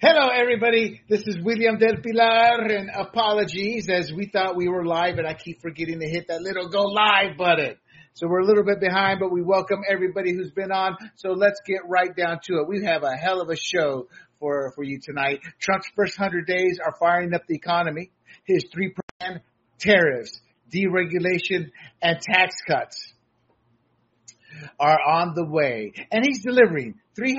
Hello, everybody. This is William Del Pilar, and apologies as we thought we were live, and I keep forgetting to hit that little go live button. So we're a little bit behind, but we welcome everybody who's been on. So let's get right down to it. We have a hell of a show for you tonight. Trump's first 100 days are firing up the economy. His 3% tariffs, deregulation, and tax cuts are on the way. And he's delivering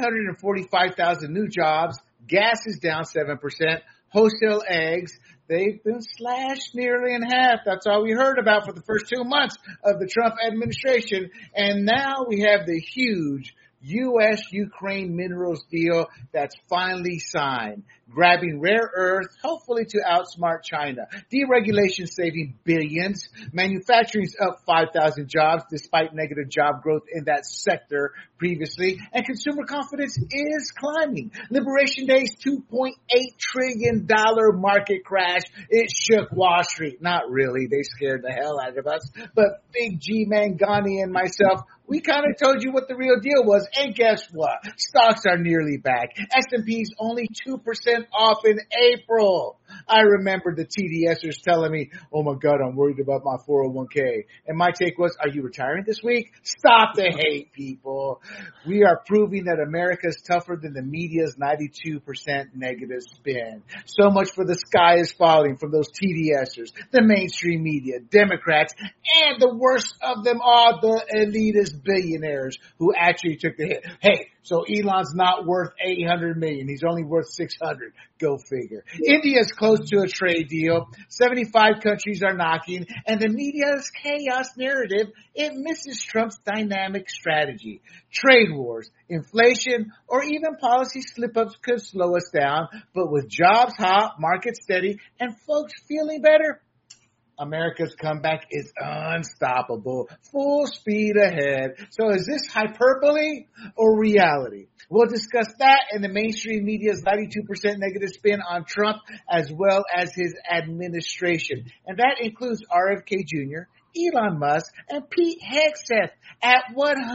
345,000 new jobs. Gas is down 7%. Wholesale eggs, they've been slashed nearly in half. That's all we heard about for the first 2 months of the Trump administration. And now we have the huge U.S.-Ukraine minerals deal that's finally signed, grabbing rare earth, hopefully to outsmart China. Deregulation saving billions. Manufacturing's up 5,000 jobs despite negative job growth in that sector previously. And consumer confidence is climbing. Liberation Day's $2.8 trillion market crash. It shook Wall Street. Not really. They scared the hell out of us. But Big G Mangani and myself, we kind of told you what the real deal was, and guess what? Stocks are nearly back. S&P's only 2% off in April. I remember the TDSers telling me, oh my God, I'm worried about my 401k. And my take was, are you retiring this week? Stop the hate, people. We are proving that America is tougher than the media's 92% negative spin. So much for the sky is falling from those TDSers, the mainstream media, Democrats, and the worst of them all, the elitist billionaires who actually took the hit. Hey, so Elon's not worth $800 million. He's only worth $600. Go figure. India's close to a trade deal. 75 countries are knocking, and the media's chaos narrative, it misses Trump's dynamic strategy. Trade wars, inflation, or even policy slip-ups could slow us down, but with jobs hot, markets steady, and folks feeling better, America's comeback is unstoppable. Full speed ahead. So is this hyperbole or reality? We'll discuss that and the mainstream media's 92% negative spin on Trump as well as his administration. And that includes RFK Jr., Elon Musk, and Pete Hegseth at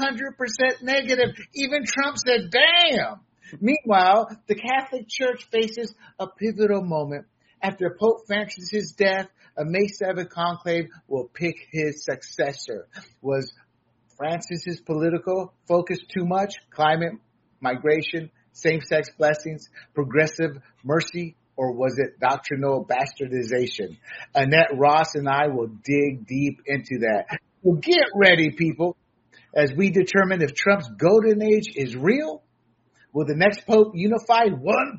100% negative. Even Trump said, damn. Meanwhile, the Catholic Church faces a pivotal moment. After Pope Francis' death, a May 7th conclave will pick his successor. Was Francis's political focus too much? Climate, migration, same-sex blessings, progressive mercy, or was it doctrinal bastardization? Annette Ross and I will dig deep into that. Well, get ready, people, as we determine if Trump's golden age is real. Will the next Pope unify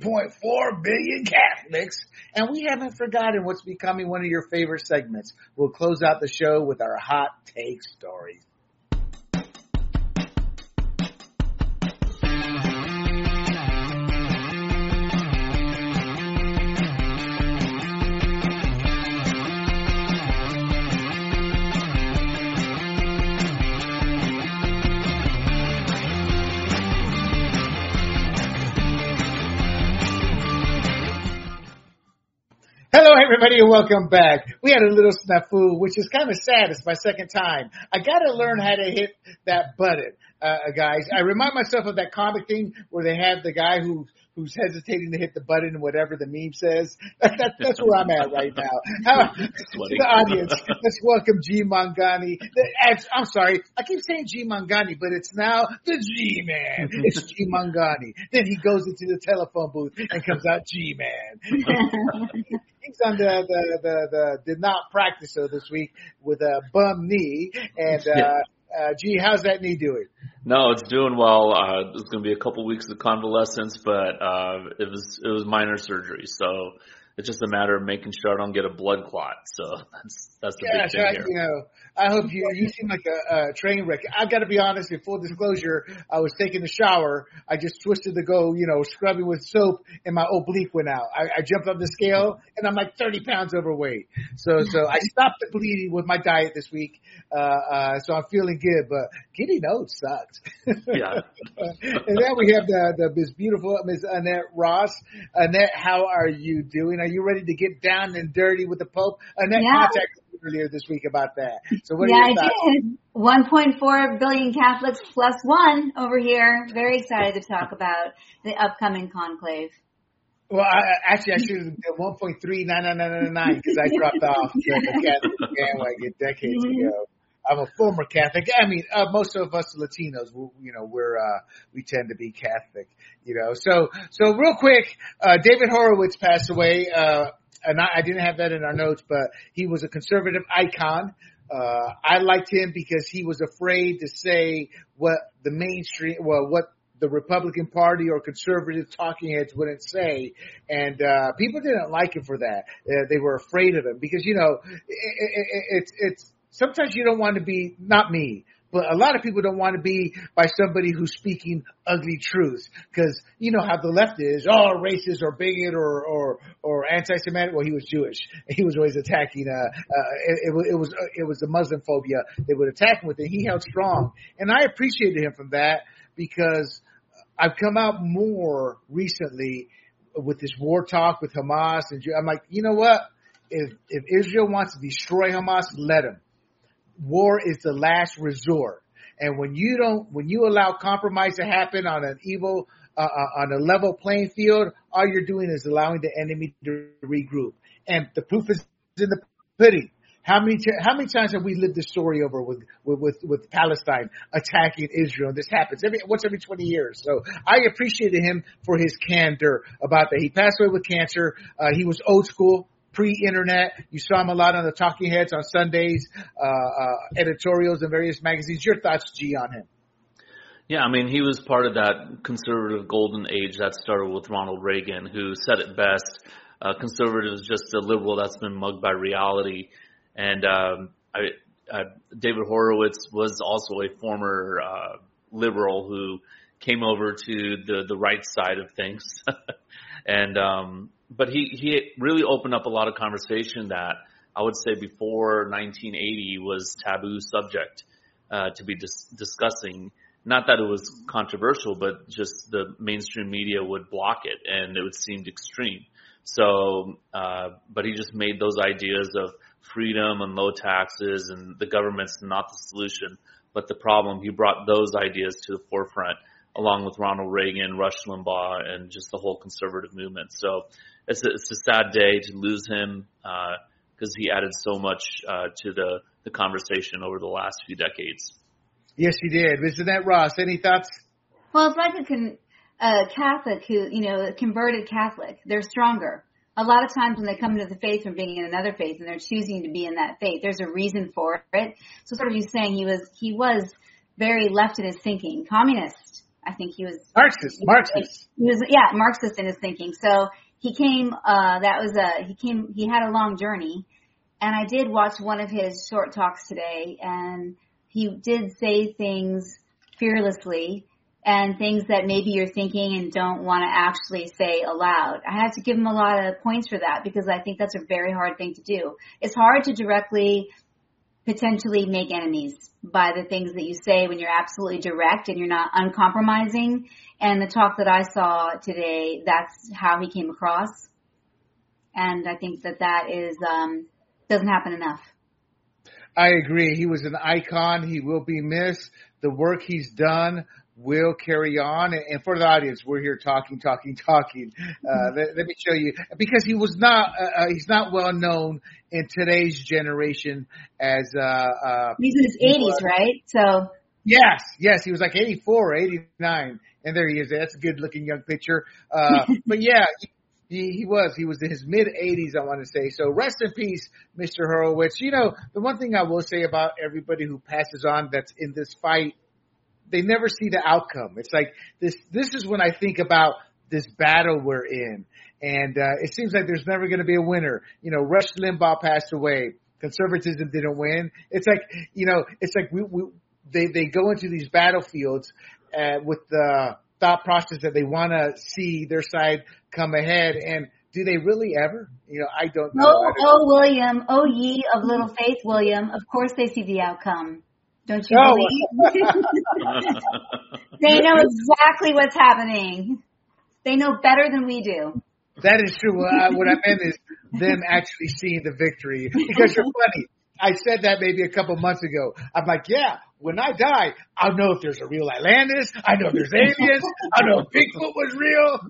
1.4 billion Catholics? And we haven't forgotten what's becoming one of your favorite segments. We'll close out the show with our hot take stories. Hello, everybody, and welcome back. We had a little snafu, which is kind of sad. It's my second time. I got to learn how to hit that button, guys. I remind myself of that comic thing where they have the guy who's hesitating to hit the button and whatever the meme says. That's where I'm at right now. To the audience, let's welcome G Mangani. I'm sorry, I keep saying G Mangani, but it's now the G-Man. It's G Mangani. Then he goes into the telephone booth and comes out G-Man. He's on the did not practice so this week with a bum knee. And G, how's that knee doing? No, it's doing well. It's going to be a couple weeks of convalescence, but it was minor surgery, so it's just a matter of making sure I don't get a blood clot. So that's the big thing here. You know, I hope you seem like a train wreck. I've got to be honest, in full disclosure, I was taking a shower. I just twisted to go, scrubbing with soap, and my oblique went out. I jumped up the scale, and I'm like 30 pounds overweight. So I stopped the bleeding with my diet this week. So I'm feeling good, but getting old sucks. Yeah. And then we have this beautiful Ms. Annette Ross. Annette, how are you doing? Are you ready to get down and dirty with the Pope? Annette contacted me earlier this week about that. So what are your thoughts? I did. 1.4 billion Catholics plus one over here. Very excited to talk about the upcoming conclave. Well, I should have done 1.39999 because I dropped off the Catholic bandwagon decades ago. I'm a former Catholic. I mean, most of us Latinos, we tend to be Catholic, So real quick, David Horowitz passed away. And I didn't have that in our notes, but he was a conservative icon. I liked him because he was afraid to say what what the Republican Party or conservative talking heads wouldn't say. And people didn't like him for that. They were afraid of him because, it's sometimes you don't want to be, not me, but a lot of people don't want to be by somebody who's speaking ugly truths because you know how the left is, racist or bigot or anti-Semitic. Well, he was Jewish. He was always attacking. It was the Muslim phobia they would attack him with, and he held strong. And I appreciated him from that because I've come out more recently with this war talk with Hamas, and I'm like, you know what? If Israel wants to destroy Hamas, let them. War is the last resort. And when you allow compromise to happen on on a level playing field, all you're doing is allowing the enemy to regroup. And the proof is in the pudding. How many times have we lived this story over with Palestine attacking Israel? This happens once every 20 years. So I appreciated him for his candor about that. He passed away with cancer. He was old school. Pre-internet, you saw him a lot on the talking heads on Sundays, editorials in various magazines. Your thoughts, G, on him? Yeah, I mean, he was part of that conservative golden age that started with Ronald Reagan, who said it best. Conservative is just a liberal that's been mugged by reality. And David Horowitz was also a former liberal who came over to the right side of things. But he really opened up a lot of conversation that I would say before 1980 was taboo subject to be discussing. Not that it was controversial, but just the mainstream media would block it and it would seem extreme. So, but he just made those ideas of freedom and low taxes and the government's not the solution, but the problem. He brought those ideas to the forefront along with Ronald Reagan, Rush Limbaugh, and just the whole conservative movement. So it's a sad day to lose him because he added so much to the conversation over the last few decades. Yes, he did. Mr. Annette Ross, any thoughts? Well, it's like a Catholic who, a converted Catholic. They're stronger. A lot of times when they come into the faith from being in another faith and they're choosing to be in that faith, there's a reason for it. So sort of you saying he was very left in his thinking, communist. I think he was Marxist. He was Marxist in his thinking. So he came. He had a long journey, and I did watch one of his short talks today, and he did say things fearlessly and things that maybe you're thinking and don't want to actually say aloud. I have to give him a lot of points for that because I think that's a very hard thing to do. It's hard to directly potentially make enemies by the things that you say when you're absolutely direct and you're not uncompromising. And the talk that I saw today, that's how he came across. And I think that is doesn't happen enough. I agree. He was an icon. He will be missed. The work he's done will carry on. And for the audience, we're here talking. Let me show you, because he was not, he's not well known in today's generation as, he's in his 80s, right? So. Yes. He was like 84, 89. And there he is. That's a good looking young picture. But yeah, he was in his mid 80s, I want to say. So rest in peace, Mr. Horowitz. The one thing I will say about everybody who passes on that's in this fight, they never see the outcome. It's like this is when I think about this battle we're in. And it seems like there's never going to be a winner. Rush Limbaugh passed away. Conservatism didn't win. It's like, they go into these battlefields with the thought process that they want to see their side come ahead. And do they really ever? I don't know. William, ye of little faith, William. Of course they see the outcome. Don't you believe? They know exactly what's happening. They know better than we do. That is true. What I meant is them actually seeing the victory. Because you're funny. I said that maybe a couple months ago. I'm like, yeah, when I die, I'll know if there's a real Atlantis. I know if there's aliens. I know if Bigfoot was real.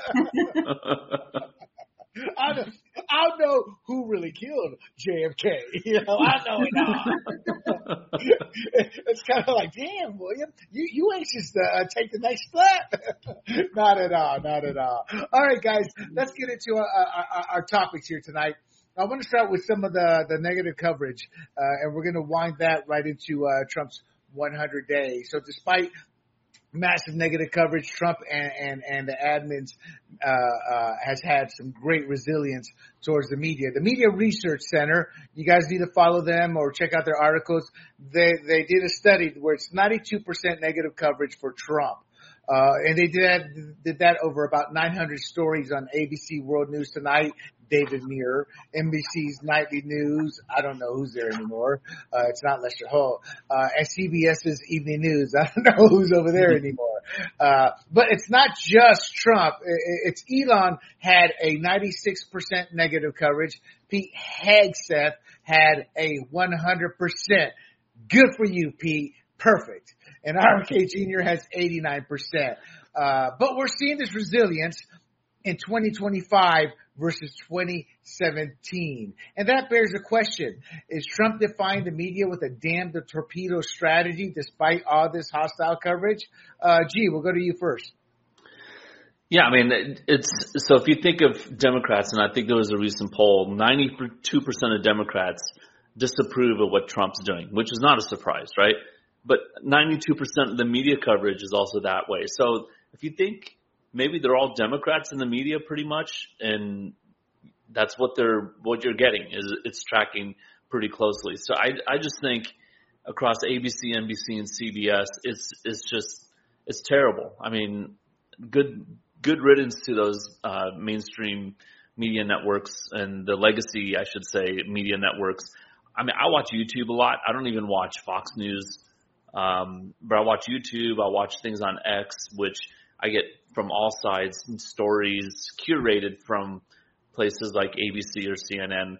Yeah. I'll know who really killed JFK. I know it all. It's kind of like, damn, William, you anxious to take the next step? Not at all. All right, guys, let's get into our topics here tonight. I want to start with some of the negative coverage, and we're going to wind that right into Trump's 100 days. So despite massive negative coverage, Trump and the admins has had some great resilience towards the media. The Media Research Center, you guys need to follow them or check out their articles. They did a study where it's 92% negative coverage for Trump. And they did that over about 900 stories on ABC World News Tonight, David Muir, NBC's Nightly News. I don't know who's there anymore. It's not Lester Holt. And CBS's Evening News. I don't know who's over there anymore. But it's not just Trump. It's Elon had a 96% negative coverage. Pete Hegseth had a 100%. Good for you, Pete. Perfect. And RFK Jr. has 89%. But we're seeing this resilience in 2025 versus 2017. And that bears a question. Is Trump defying the media with a damn the torpedo strategy despite all this hostile coverage? G, we'll go to you first. Yeah, I mean, so if you think of Democrats, and I think there was a recent poll, 92% of Democrats disapprove of what Trump's doing, which is not a surprise, right? But 92% of the media coverage is also that way. So if you think maybe they're all Democrats in the media pretty much, and that's what you're getting is it's tracking pretty closely. So I just think across ABC, NBC, and CBS, it's terrible. I mean, good riddance to those mainstream media networks and the legacy, I should say, media networks. I mean, I watch YouTube a lot. I don't even watch Fox News. But I watch YouTube, I watch things on X, which I get from all sides, stories curated from places like ABC or CNN.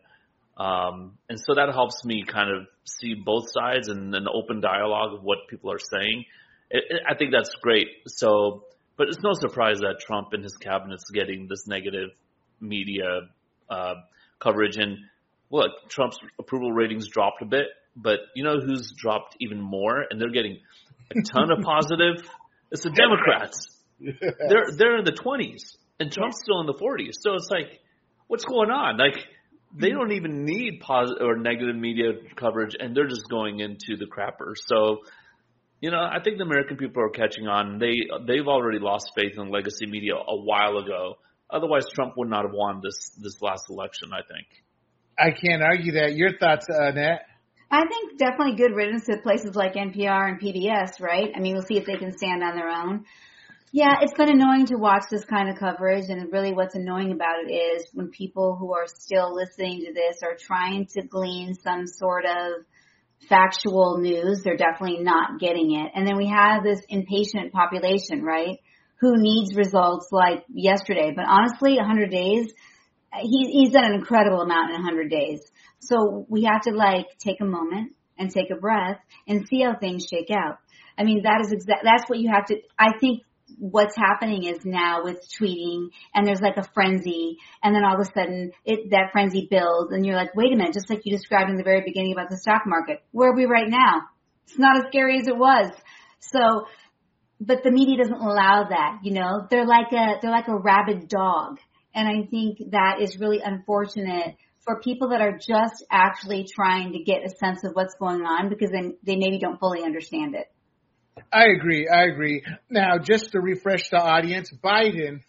And so that helps me kind of see both sides and an open dialogue of what people are saying. I think that's great. So, but it's no surprise that Trump and his cabinet's getting this negative media coverage. And look, Trump's approval ratings dropped a bit. But you know who's dropped even more, and they're getting a ton of positive? It's the Democrats. They're in the 20s, and Trump's still in the 40s. So it's like, what's going on? Like, they don't even need positive or negative media coverage, and they're just going into the crapper. So, you know, I think the American people are catching on. They've already lost faith in legacy media a while ago. Otherwise, Trump would not have won this last election, I think. I can't argue that. Your thoughts, Annette? I think definitely good riddance to places like NPR and PBS, right? I mean, we'll see if they can stand on their own. Yeah, it's been annoying to watch this kind of coverage, and really what's annoying about it is when people who are still listening to this are trying to glean some sort of factual news, they're definitely not getting it. And then we have this impatient population, right, who needs results like yesterday. But honestly, 100 days, he's done an incredible amount in 100 days. So we have to take a moment and take a breath and see how things shake out. I mean, that's what you have to, I think what's happening is now with tweeting and there's like a frenzy and then all of a sudden that frenzy builds and you're like, wait a minute, just like you described in the very beginning about the stock market, where are we right now? It's not as scary as it was. So, but the media doesn't allow that, you know, they're like a rabid dog. And I think that is really unfortunate for people that are just actually trying to get a sense of what's going on because they maybe don't fully understand it. I agree. Now, just to refresh the audience, Biden,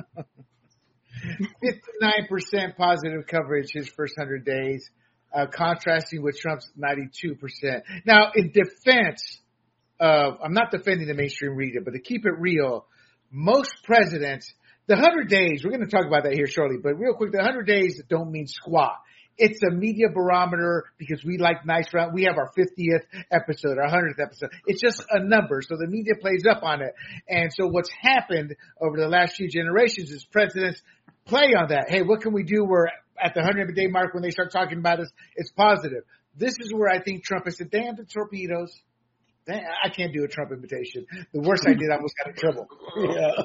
59% positive coverage his first 100 days, contrasting with Trump's 92%. Now, in defense of, I'm not defending the mainstream media, but to keep it real, most presidents, the 100 days, we're going to talk about that here shortly, but real quick, the 100 days don't mean squat. It's a media barometer because we like nice round. We have our 50th episode, our 100th episode. It's just a number. So the media plays up on it. And so what's happened over the last few generations is presidents play on that. Hey, what can we do? We're at the 100th day mark when they start talking about us. It's positive. This is where I think Trump has said, damn the torpedoes. I can't do a Trump imitation. The worst I did, I almost got in trouble. Yeah.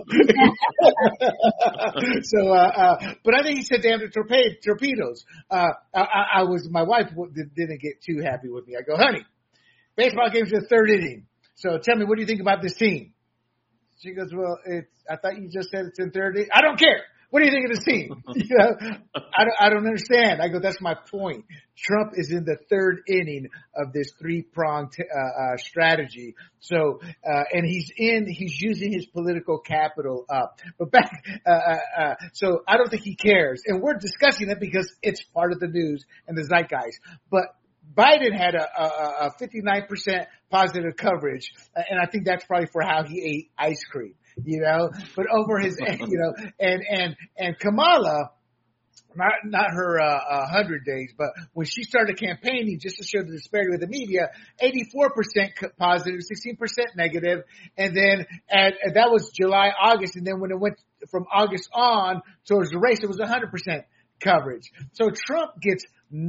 But I think he said damn the torpedoes. My wife didn't get too happy with me. I go, honey, baseball game's in the third inning. So tell me, what do you think about this team? She goes, well, I thought you just said it's in third inning. I don't care. What do you think of this team? I don't understand. I go, that's my point. Trump is in the third inning of this three-pronged strategy. So, and he's using his political capital up. But so I don't think he cares. And we're discussing it because it's part of the news and the zeitgeist. But Biden had a 59% positive coverage, and I think that's probably for how he ate ice cream. But over his, and Kamala, not her 100 days, but when she started campaigning, just to show the disparity with the media, 84% positive, 16% negative, and then that was July, August, and then when it went from August on towards the race, it was 100% coverage. So Trump gets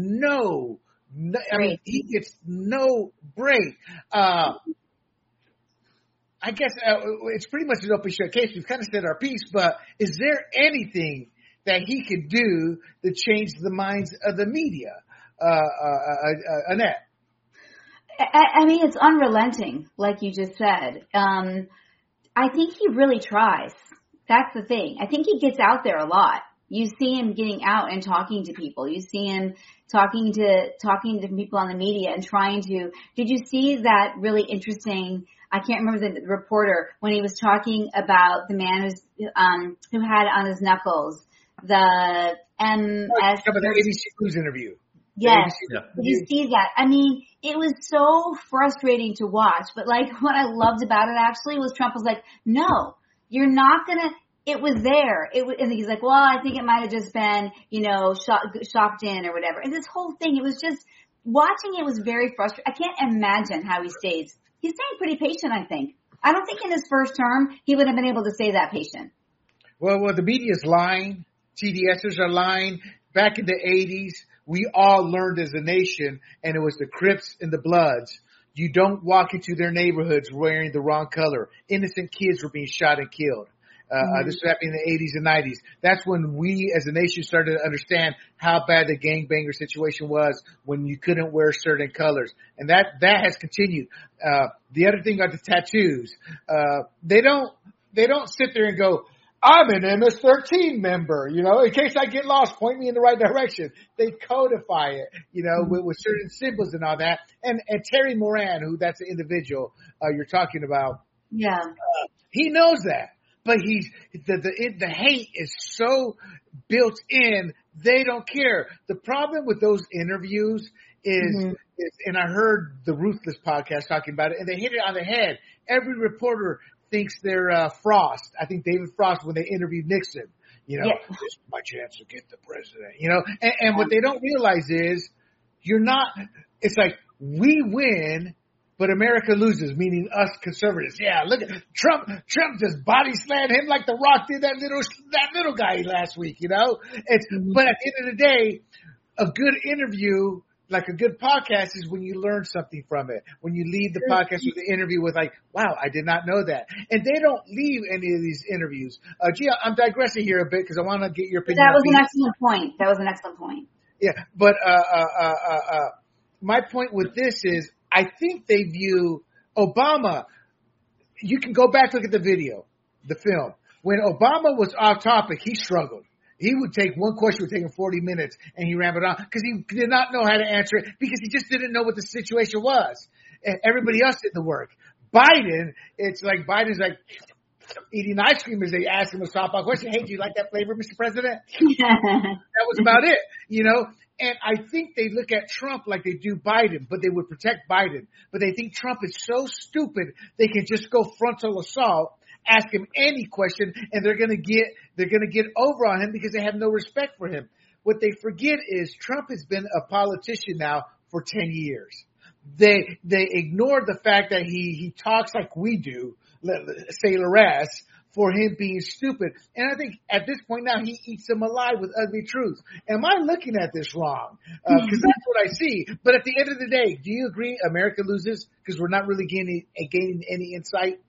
he gets no break. I guess it's pretty much an open shut case. We've kind of said our piece, but is there anything that he could do to change the minds of the media? Annette? I mean, it's unrelenting, like you just said. I think he really tries. That's the thing. I think he gets out there a lot. You see him getting out and talking to people. You see him talking to people on the media and trying to. Did you see that really interesting? I can't remember the reporter when he was talking about the man who had on his knuckles the MS. The ABC News interview. Yes. Yeah. Did you see that? I mean, it was so frustrating to watch. But like, what I loved about it actually was Trump was like, "No, you're not gonna." It was there. And he's like, well, I think it might have just been, shocked in or whatever. And this whole thing, it was just watching it was very frustrating. I can't imagine how he stays. He's staying pretty patient, I think. I don't think in his first term he would have been able to stay that patient. Well, the media's lying. TDSers are lying. Back in the 80s, we all learned as a nation, and it was the Crips and the Bloods. You don't walk into their neighborhoods wearing the wrong color. Innocent kids were being shot and killed. This was happening in the 80s and 90s. That's when we as a nation started to understand how bad the gangbanger situation was when you couldn't wear certain colors. And that has continued. The other thing about the tattoos, they don't sit there and go, I'm an MS-13 member, in case I get lost, point me in the right direction. They codify it, with certain symbols and all that. And Terry Moran, who that's the individual, you're talking about. Yeah. He knows that. But the hate is so built in, they don't care. The problem with those interviews is, and I heard the Ruthless podcast talking about it, and they hit it on the head. Every reporter thinks they're Frost. I think David Frost when they interviewed Nixon. This is my chance to get the president. And what they don't realize is you're not. It's like we win. But America loses, meaning us conservatives. Yeah, look at Trump. Trump just body slammed him like The Rock did that little guy last week. But at the end of the day, a good interview, like a good podcast, is when you learn something from it. When you leave the podcast with the interview with like, wow, I did not know that. And they don't leave any of these interviews. Gia, I'm digressing here a bit because I want to get your opinion. That was an excellent point. Yeah, but my point with this is, I think they view Obama. You can go back, look at the video, the film. When Obama was off topic, he struggled. He would take one question, would take him 40 minutes, and he rambled on because he did not know how to answer it because he just didn't know what the situation was. And everybody else did the work. Biden, it's like Biden's like eating ice cream as they ask him a softball question. Hey, do you like that flavor, Mr. President? That was about it, And I think they look at Trump like they do Biden, but they would protect Biden. But they think Trump is so stupid they can just go frontal assault, ask him any question, and they're gonna get over on him because they have no respect for him. What they forget is Trump has been a politician now for 10 years. They ignore the fact that he talks like we do, say less, for him being stupid. And I think at this point now he eats them alive with ugly truth. Am I looking at this wrong? Because that's what I see. But at the end of the day, do you agree America loses because we're not really gaining any insight?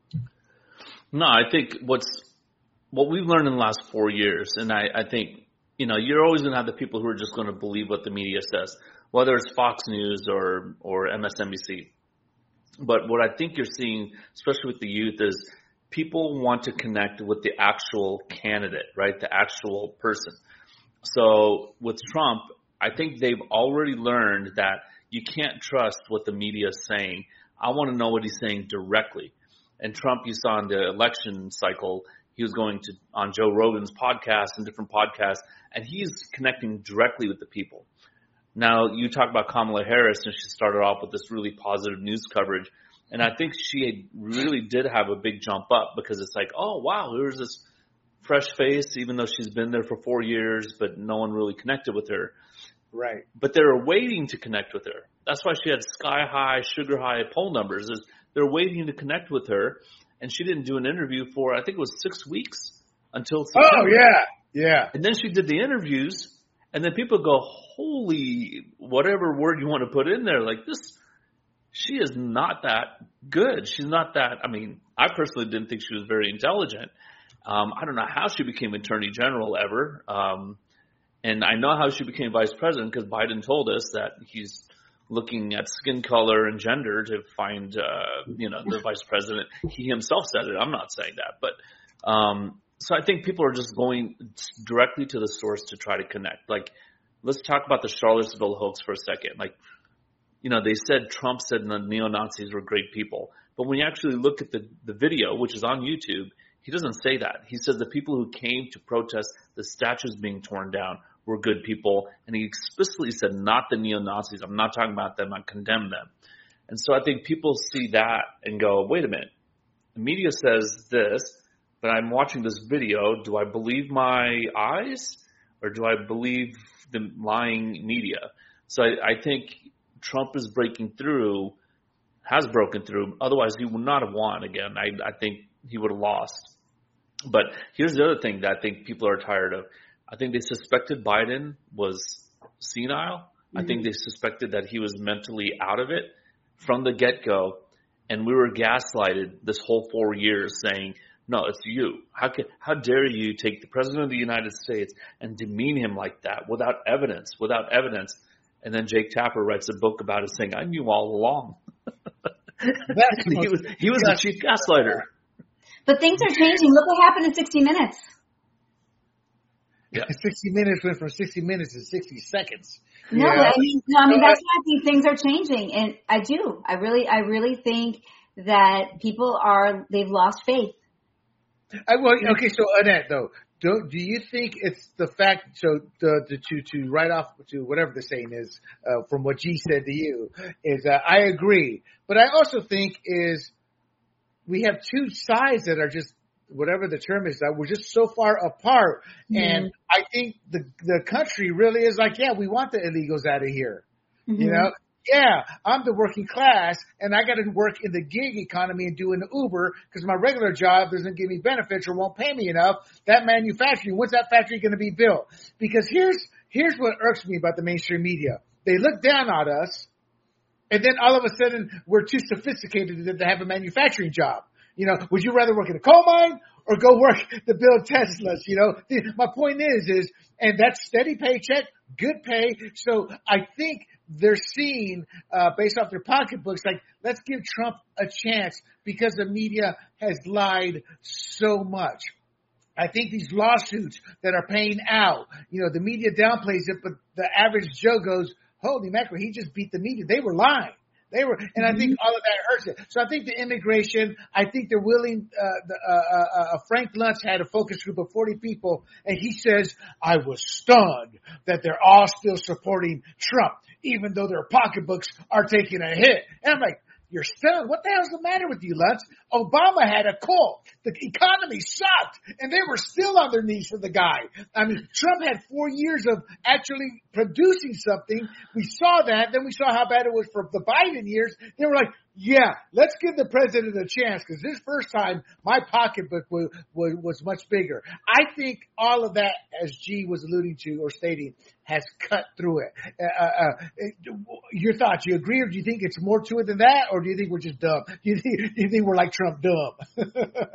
No, I think what we've learned in the last 4 years, and I think, you're always going to have the people who are just going to believe what the media says, whether it's Fox News or MSNBC. But what I think you're seeing, especially with the youth, is people want to connect with the actual candidate, right? The actual person. So with Trump, I think they've already learned that you can't trust what the media is saying. I want to know what he's saying directly. And Trump, you saw in the election cycle, he was going on Joe Rogan's podcast and different podcasts, and he's connecting directly with the people. Now, you talk about Kamala Harris, and she started off with this really positive news coverage. And I think she really did have a big jump up because it's like, oh, wow, here's this fresh face, even though she's been there for 4 years, but no one really connected with her. Right. But they're waiting to connect with her. That's why she had sky high, sugar high poll numbers. They're waiting to connect with her. And she didn't do an interview for, I think it was 6 weeks until September. Oh, yeah. And then she did the interviews, and then people go, holy, whatever word you want to put in there, like this, she is not that good. She's not that, I personally didn't think she was very intelligent. I don't know how she became Attorney General ever. And I know how she became Vice President because Biden told us that he's looking at skin color and gender to find, the vice president. He himself said it. I'm not saying that. But so I think people are just going directly to the source to try to connect. Like, let's talk about the Charlottesville hoax for a second. Like, they said Trump said the neo-Nazis were great people. But when you actually look at the video, which is on YouTube, he doesn't say that. He says the people who came to protest the statues being torn down were good people, and he explicitly said not the neo-Nazis. I'm not talking about them. I condemn them. And so I think people see that and go, wait a minute. The media says this, but I'm watching this video. Do I believe my eyes, or do I believe the lying media? So I think Trump is has broken through. Otherwise, he would not have won again. I think he would have lost. But here's the other thing that I think people are tired of. I think they suspected Biden was senile. I think they suspected that he was mentally out of it from the get-go. And we were gaslighted this whole 4 years saying, no, it's you. How dare you take the president of the United States and demean him like that without evidence. And then Jake Tapper writes a book about it saying, I knew all along. He was the chief gaslighter. But things are changing. Look what happened in 60 Minutes. Yeah. 60 Minutes went from 60 minutes to 60 seconds. No, yeah. That's why I think things are changing. And I do. I really think that people they've lost faith. Okay, so Annette, though, do you think it's the fact, to write off to whatever the saying is, from what G said to you, is I agree. But I also think is we have two sides that are just, whatever the term is, that we're just so far apart. Mm-hmm. And I think the country really is like, yeah, we want the illegals out of here. Mm-hmm. Yeah, I'm the working class and I got to work in the gig economy and do an Uber because my regular job doesn't give me benefits or won't pay me enough. That manufacturing, when's that factory going to be built? Because here's what irks me about the mainstream media. They look down on us and then all of a sudden we're too sophisticated to have a manufacturing job. Would you rather work in a coal mine or go work to build Teslas? My point is, and that's steady paycheck, good pay. So I think they're seeing, based off their pocketbooks, like, let's give Trump a chance because the media has lied so much. I think these lawsuits that are paying out, the media downplays it, but the average Joe goes, holy mackerel, he just beat the media. They were lying. And I think all of that hurts it. So I think the immigration, I think they're willing, Frank Luntz had a focus group of 40 people and he says, I was stunned that they're all still supporting Trump, even though their pocketbooks are taking a hit. And I'm like, you're stunned? What the hell's the matter with you, Luntz? Obama had a cult. The economy sucked, and they were still on their knees for the guy. Trump had 4 years of actually producing something. We saw that. Then we saw how bad it was for the Biden years. They were like, Yeah, let's give the president a chance, because this first time my pocketbook was much bigger. I think all of that, as G was alluding to or stating, has cut through it. Your thoughts? You agree, or do you think it's more to it than that, or do you think we're just dumb? Do you think we're like Trump dumb?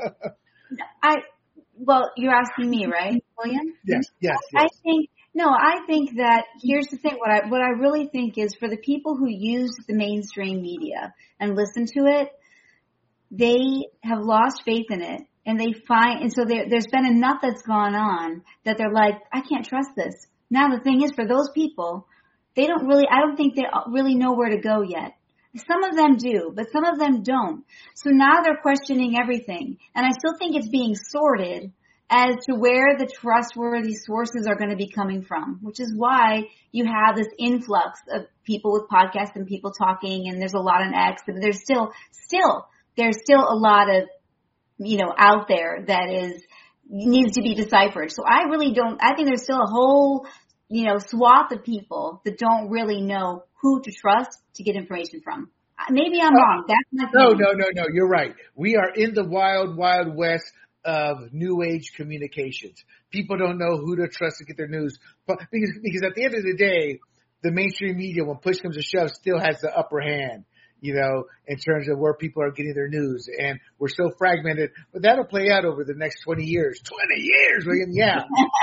Well, you're asking me, right, William? Yes. I think that here's the thing. What I really think is, for the people who use the mainstream media and listen to it, they have lost faith in it, and so there's been enough that's gone on that they're like, I can't trust this. Now the thing is, for those people, I don't think they really know where to go yet. Some of them do, but some of them don't. So now they're questioning everything, and I still think it's being sorted as to where the trustworthy sources are going to be coming from, which is why you have this influx of people with podcasts and people talking, and there's a lot on X, but there's still a lot of, out there that needs to be deciphered. So I think there's still a whole, swath of people that don't really know who to trust to get information from. Maybe I'm wrong. That's my No. You're right. We are in the wild, wild west of new age communications. People don't know who to trust to get their news, but because at the end of the day, the mainstream media, when push comes to shove, still has the upper hand, in terms of where people are getting their news. And we're so fragmented, but that'll play out over the next 20 years. 20 years, William. Yeah.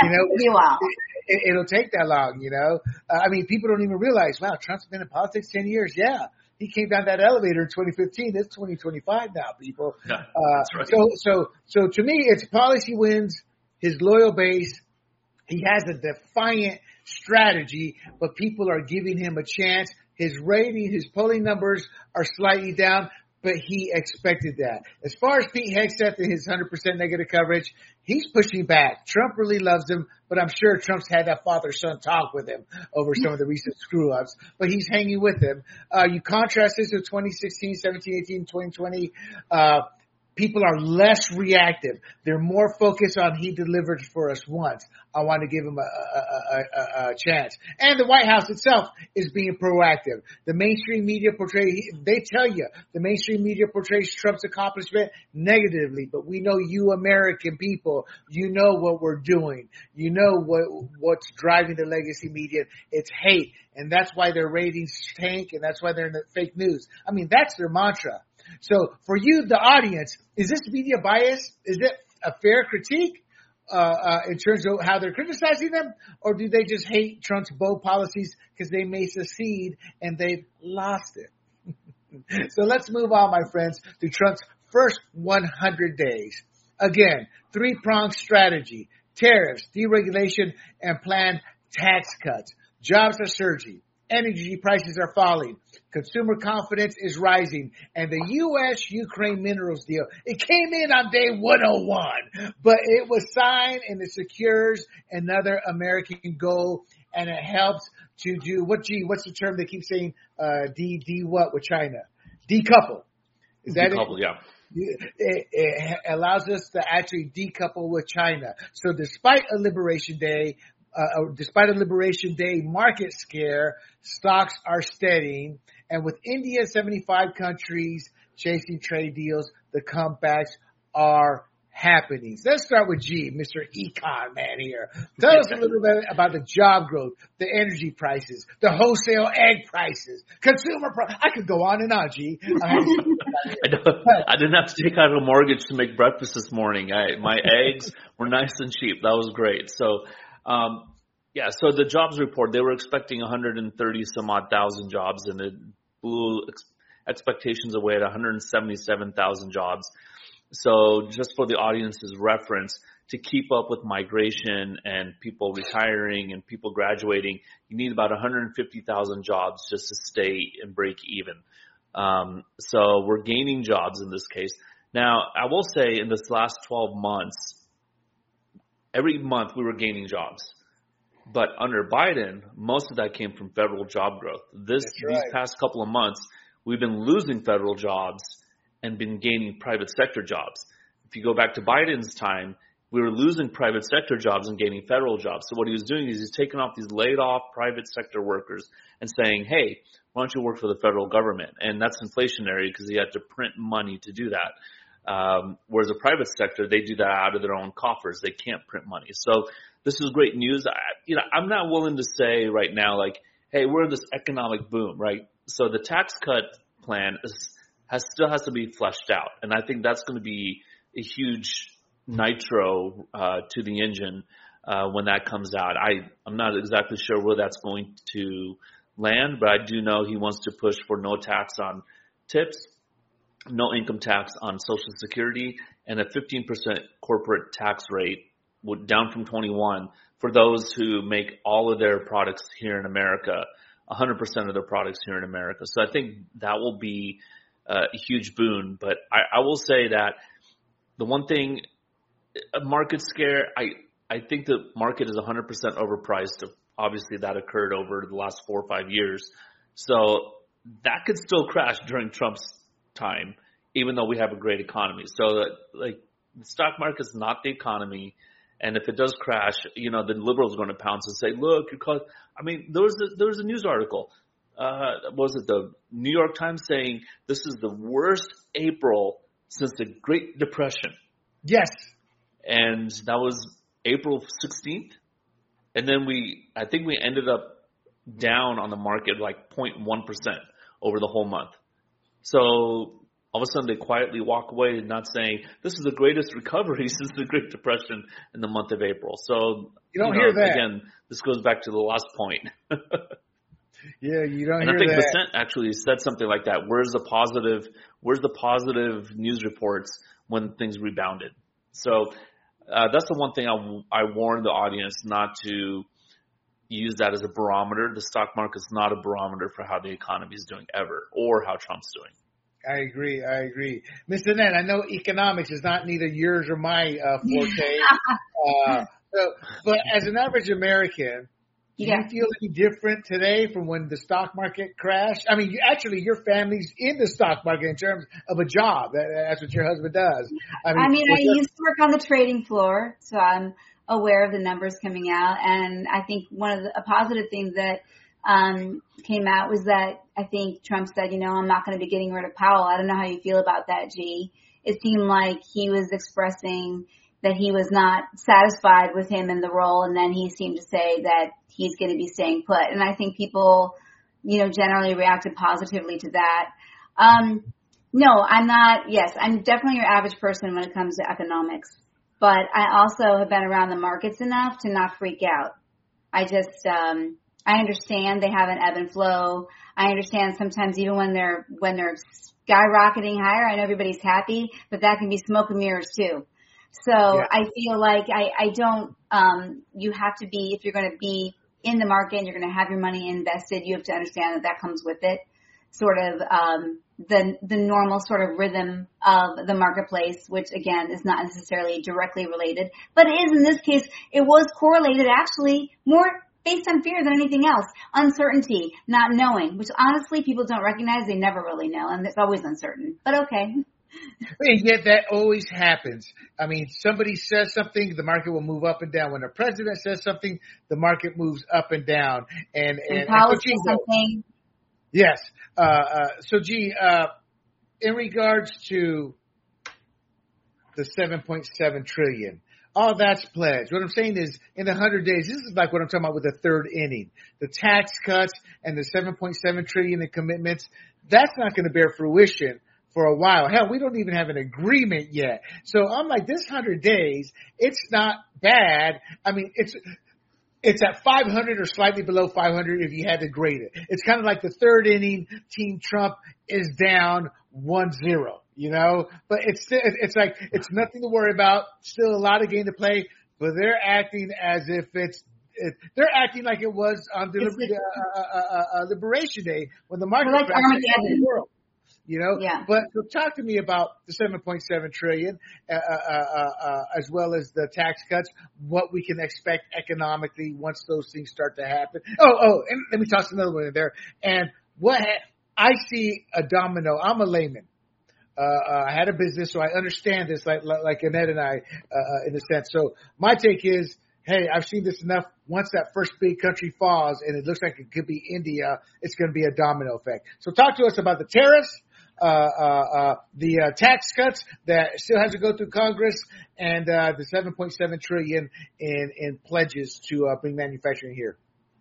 It'll take that long, I mean, people don't even realize, wow, Trump's been in politics 10 years. Yeah. He came down that elevator in 2015. It's 2025 now, people. Yeah, that's right. So to me, it's policy wins, his loyal base. He has a defiant strategy, but people are giving him a chance. His rating, his polling numbers are slightly down, but he expected that. As far as Pete Hegseth and his 100% negative coverage, he's pushing back. Trump really loves him, but I'm sure Trump's had that father-son talk with him over some of the recent screw-ups, but he's hanging with him. You contrast this with 2016, 17, 18, 2020. People are less reactive. They're more focused on he delivered for us once. I want to give him a chance. And the White House itself is being proactive. The mainstream media they tell you, the mainstream media portrays Trump's accomplishment negatively, but we know you American people, you know what we're doing. You know what's driving the legacy media. It's hate. And that's why their ratings tank, and that's why they're in the fake news. I mean, that's their mantra. So for you, the audience, is this media bias? Is it a fair critique in terms of how they're criticizing them? Or do they just hate Trump's bold policies because they may succeed and they've lost it? So let's move on, my friends, to Trump's first 100 days. Again, three-pronged strategy: tariffs, deregulation, and planned tax cuts. Jobs are surging. Energy prices are falling. Consumer confidence is rising. And the U.S.-Ukraine minerals deal, it came in on day 101, but it was signed and it secures another American goal, and it helps to do what's the term they keep saying? What with China? Decouple. Is that decouple, it? Yeah. It allows us to actually decouple with China. So despite a Liberation Day market scare, stocks are steadying. And with India, 75 countries chasing trade deals, the comebacks are happening. So let's start with G, Mr. Econ man here. Tell us a little bit about the job growth, the energy prices, the wholesale egg prices, consumer prices. I could go on and on, G. I didn't have to take out a mortgage to make breakfast this morning. My eggs were nice and cheap. That was great. So, so the jobs report, they were expecting 130 some odd thousand jobs, and it blew expectations away at 177,000 jobs. So just for the audience's reference, to keep up with migration and people retiring and people graduating, you need about 150,000 jobs just to stay and break even. So we're gaining jobs in this case. Now, I will say in this last 12 months, every month we were gaining jobs. But under Biden, most of that came from federal job growth. These past couple of months, we've been losing federal jobs and been gaining private sector jobs. If you go back to Biden's time, we were losing private sector jobs and gaining federal jobs. So what he was doing is he's taking off these laid off private sector workers and saying, hey, why don't you work for the federal government? And that's inflationary because you have to print money to do that. Whereas the private sector, they do that out of their own coffers. They can't print money. So this is great news. I'm not willing to say right now, like, hey, we're in this economic boom, right? So the tax cut plan still has to be fleshed out. And I think that's going to be a huge nitro to the engine when that comes out. I'm not exactly sure where that's going to land, but I do know he wants to push for no tax on tips, no income tax on Social Security, and a 15% corporate tax rate, down from 21, for those who make all of their products here in America, 100% of their products here in America. So I think that will be a huge boon. But I will say that the one thing, a market scare, I think the market is 100% overpriced. Obviously, that occurred over the last 4 or 5 years. So that could still crash during Trump's time, even though we have a great economy. So, the stock market is not the economy. And if it does crash, the liberals are going to pounce and say, look, there was a news article. Was it the New York Times saying this is the worst April since the Great Depression? Yes. And that was April 16th. And then I think we ended up down on the market like 0.1% over the whole month. So all of a sudden they quietly walk away, not saying this is the greatest recovery since the Great Depression in the month of April. So you don't hear that. Again, this goes back to the last point. Yeah, you don't hear that. And I think Vicent actually said something like that. Where's the positive news reports when things rebounded? So that's the one thing I warn the audience not to use that as a barometer. The stock market's not a barometer for how the economy is doing ever, or how Trump's doing. I agree. Mr. Ned, I know economics is not neither yours or my forte. But as an average American, do you feel any different today from when the stock market crashed? I mean, your family's in the stock market in terms of a job. That's what your husband does. I used to work on the trading floor, so I'm aware of the numbers coming out. And I think one of a positive things that came out was that I think Trump said, I'm not going to be getting rid of Powell. I don't know how you feel about that, G. It seemed like he was expressing that he was not satisfied with him in the role, and then he seemed to say that he's going to be staying put. And I think people, generally reacted positively to that. No, I'm not. Yes, I'm definitely your average person when it comes to economics, but I also have been around the markets enough to not freak out. I just, I understand they have an ebb and flow. I understand sometimes even when they're skyrocketing higher, I know everybody's happy, but that can be smoke and mirrors too. So yeah. I feel like I don't, you have to be, if you're going to be in the market and you're going to have your money invested, you have to understand that comes with it. Sort of, the normal sort of rhythm of the marketplace, which again is not necessarily directly related, but it is in this case, it was correlated actually more based on fear than anything else. Uncertainty, not knowing, which honestly people don't recognize. They never really know, and it's always uncertain, but okay. And yet that always happens. I mean, somebody says something, the market will move up and down. When a president says something, the market moves up and down. And policy something. Yes. So, G, in regards to the 7.7 trillion, all that's pledged. What I'm saying is, in 100 days, this is like what I'm talking about with the third inning. The tax cuts and the 7.7 trillion in commitments, that's not going to bear fruition for a while. Hell, we don't even have an agreement yet. So I'm like, this 100 days, it's not bad. I mean, it's at 500 or slightly below 500 if you had to grade it. It's kind of like the third inning, Team Trump is down 1-0, but it's like, it's nothing to worry about. Still a lot of game to play, but they're acting as if they're acting like it was on Liberation Day when the market crashed in the world. Yeah. But so talk to me about the 7.7 trillion, as well as the tax cuts, what we can expect economically once those things start to happen. Oh, and let me toss another one in there. And I see a domino. I'm a layman. I had a business, so I understand this like Annette and I, in a sense. So my take is hey, I've seen this enough. Once that first big country falls, and it looks like it could be India, it's going to be a domino effect. So talk to us about the tariffs, the tax cuts that still has to go through Congress, and the $7.7 trillion in pledges to bring manufacturing here.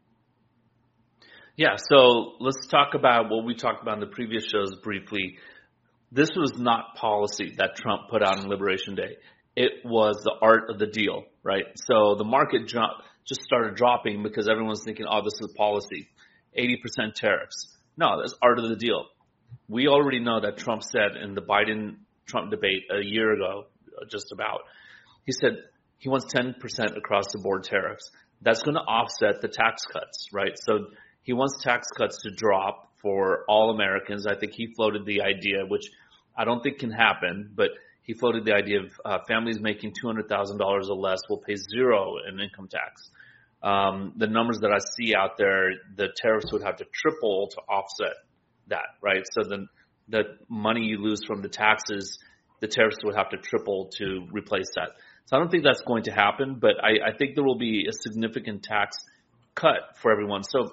Yeah, so let's talk about what we talked about in the previous shows briefly. This was not policy that Trump put out on Liberation Day. It was the art of the deal, right? So the market just started dropping because everyone's thinking, oh, this is policy. 80% tariffs. No, that's art of the deal. We already know that Trump said in the Biden-Trump debate a year ago, just about, he said he wants 10% across the board tariffs. That's going to offset the tax cuts, right? So he wants tax cuts to drop for all Americans. I think he floated the idea, which I don't think can happen, but he floated the idea of families making $200,000 or less will pay zero in income tax. The numbers that I see out there, the tariffs would have to triple to offset that, right? So then the money you lose from the taxes, the tariffs would have to triple to replace that. So I don't think that's going to happen, but I think there will be a significant tax cut for everyone. So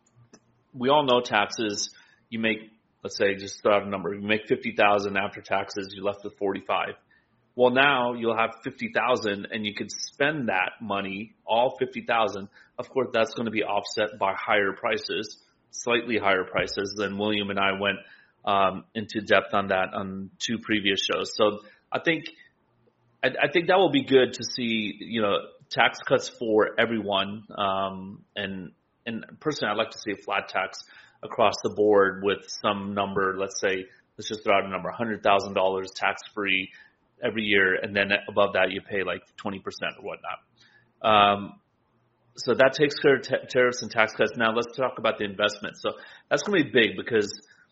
we all know taxes, you make, let's say, just throw out a number, you make $50,000 after taxes, you're left with $45,000. Well, now you'll have $50,000 and you could spend that money, all $50,000. Of course, that's going to be offset by higher prices, slightly higher prices than William and I went into depth on that on 2 previous shows. So I think that will be good to see, tax cuts for everyone. And personally, I'd like to see a flat tax across the board with some number. Let's just throw out a number, $100,000 tax free every year, and then above that you pay like 20% or whatnot. So that takes care of tariffs and tax cuts. Now let's talk about the investment. So that's going to be big because,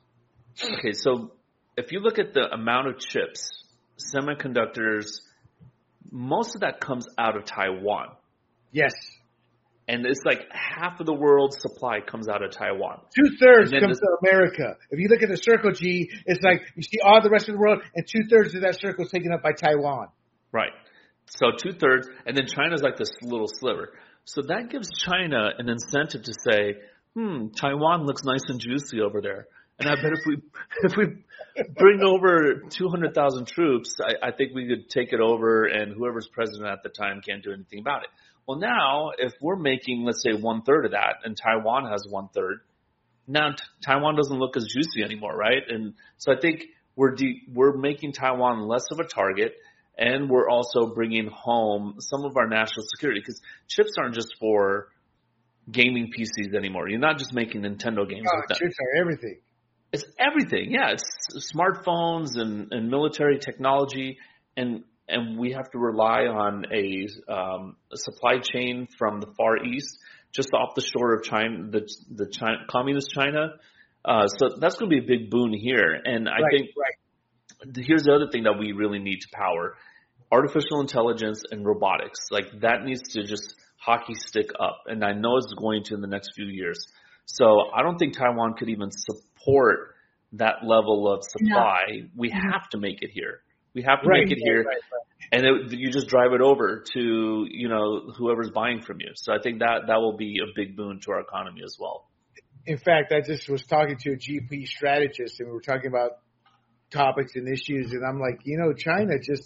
okay, so if you look at the amount of chips, semiconductors, most of that comes out of Taiwan. Yes. And it's like half of the world's supply comes out of Taiwan. 2/3 comes to America. If you look at the circle, G, it's like you see all the rest of the world, and 2/3 of that circle is taken up by Taiwan. Right. So 2/3, and then China's like this little sliver. So that gives China an incentive to say, Taiwan looks nice and juicy over there. And I bet if we bring over 200,000 troops, I think we could take it over, and whoever's president at the time can't do anything about it. Well, now, if we're making, let's say, 1/3 of that, and Taiwan has 1/3, now Taiwan doesn't look as juicy anymore, right? And so I think we're making Taiwan less of a target, and we're also bringing home some of our national security, because chips aren't just for gaming PCs anymore. You're not just making Nintendo games with them. Chips are everything. It's everything, yeah. It's smartphones and military technology, and we have to rely on a supply chain from the Far East, just off the shore of China, communist China. So that's going to be a big boon here. And I think here's the other thing that we really need to power: artificial intelligence and robotics. Like that needs to just hockey stick up, and I know it's going to in the next few years. So I don't think Taiwan could even support that level of supply. No. We have to make it here. We have to make it here, and you just drive it over to whoever's buying from you. So I think that will be a big boon to our economy as well. In fact, I just was talking to a GP strategist, and we were talking about topics and issues, and I'm like, China just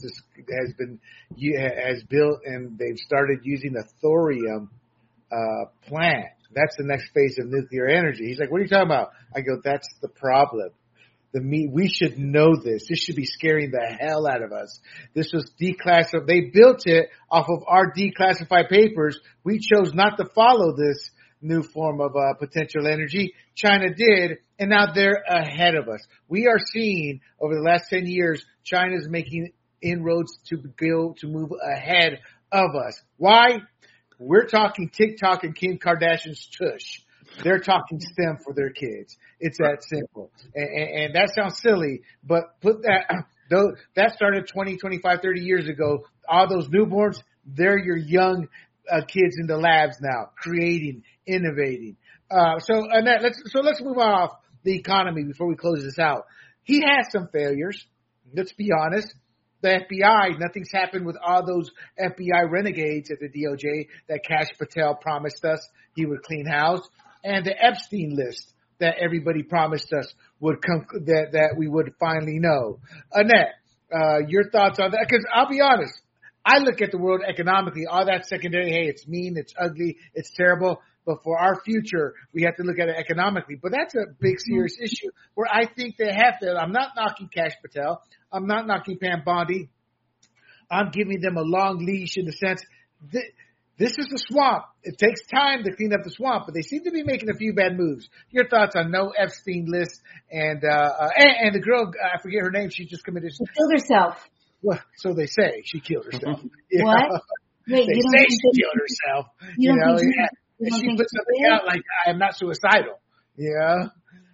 has built, and they've started using a thorium plant. That's the next phase of nuclear energy. He's like, what are you talking about? I go, that's the problem. We should know this. This should be scaring the hell out of us. This was declassified. They built it off of our declassified papers. We chose not to follow this new form of potential energy. China did, and now they're ahead of us. We are seeing over the last 10 years, China's making inroads to move ahead of us. Why? We're talking TikTok and Kim Kardashian's tush. They're talking STEM for their kids. It's that simple. And that sounds silly, but that started 20, 25, 30 years ago. All those newborns, they're your young kids in the labs now, creating, innovating. So let's move off the economy before we close this out. He has some failures. Let's be honest. the FBI. Nothing's happened with all those FBI renegades at the DOJ that Kash Patel promised us he would clean house, and the Epstein list that everybody promised us would come, that we would finally know. Annette, your thoughts on that? Because I'll be honest, I look at the world economically, all that secondary. Hey, it's mean, it's ugly, it's terrible. But for our future, we have to look at it economically. But that's a big, serious issue where I think they have to. I'm not knocking Kash Patel. I'm not knocking Pam Bondi. I'm giving them a long leash in the sense that this is a swamp. It takes time to clean up the swamp, but they seem to be making a few bad moves. Your thoughts on no Epstein list and the girl, I forget her name. She just committed. She killed herself. Well, so they say she killed herself. What? Wait, they say she killed herself. You know, and she put something out like, I am not suicidal. Yeah.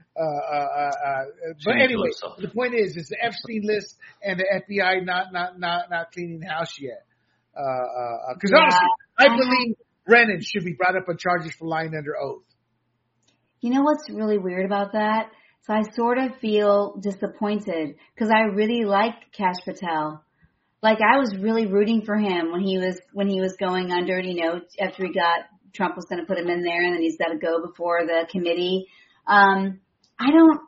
But anyway, the point is, it's the Epstein list and the FBI not cleaning house yet. Cause honestly, I believe Brennan should be brought up on charges for lying under oath. You know what's really weird about that? So I sort of feel disappointed because I really like Kash Patel. Like I was really rooting for him when he was going under, you know, after Trump was going to put him in there and then he's got to go before the committee. I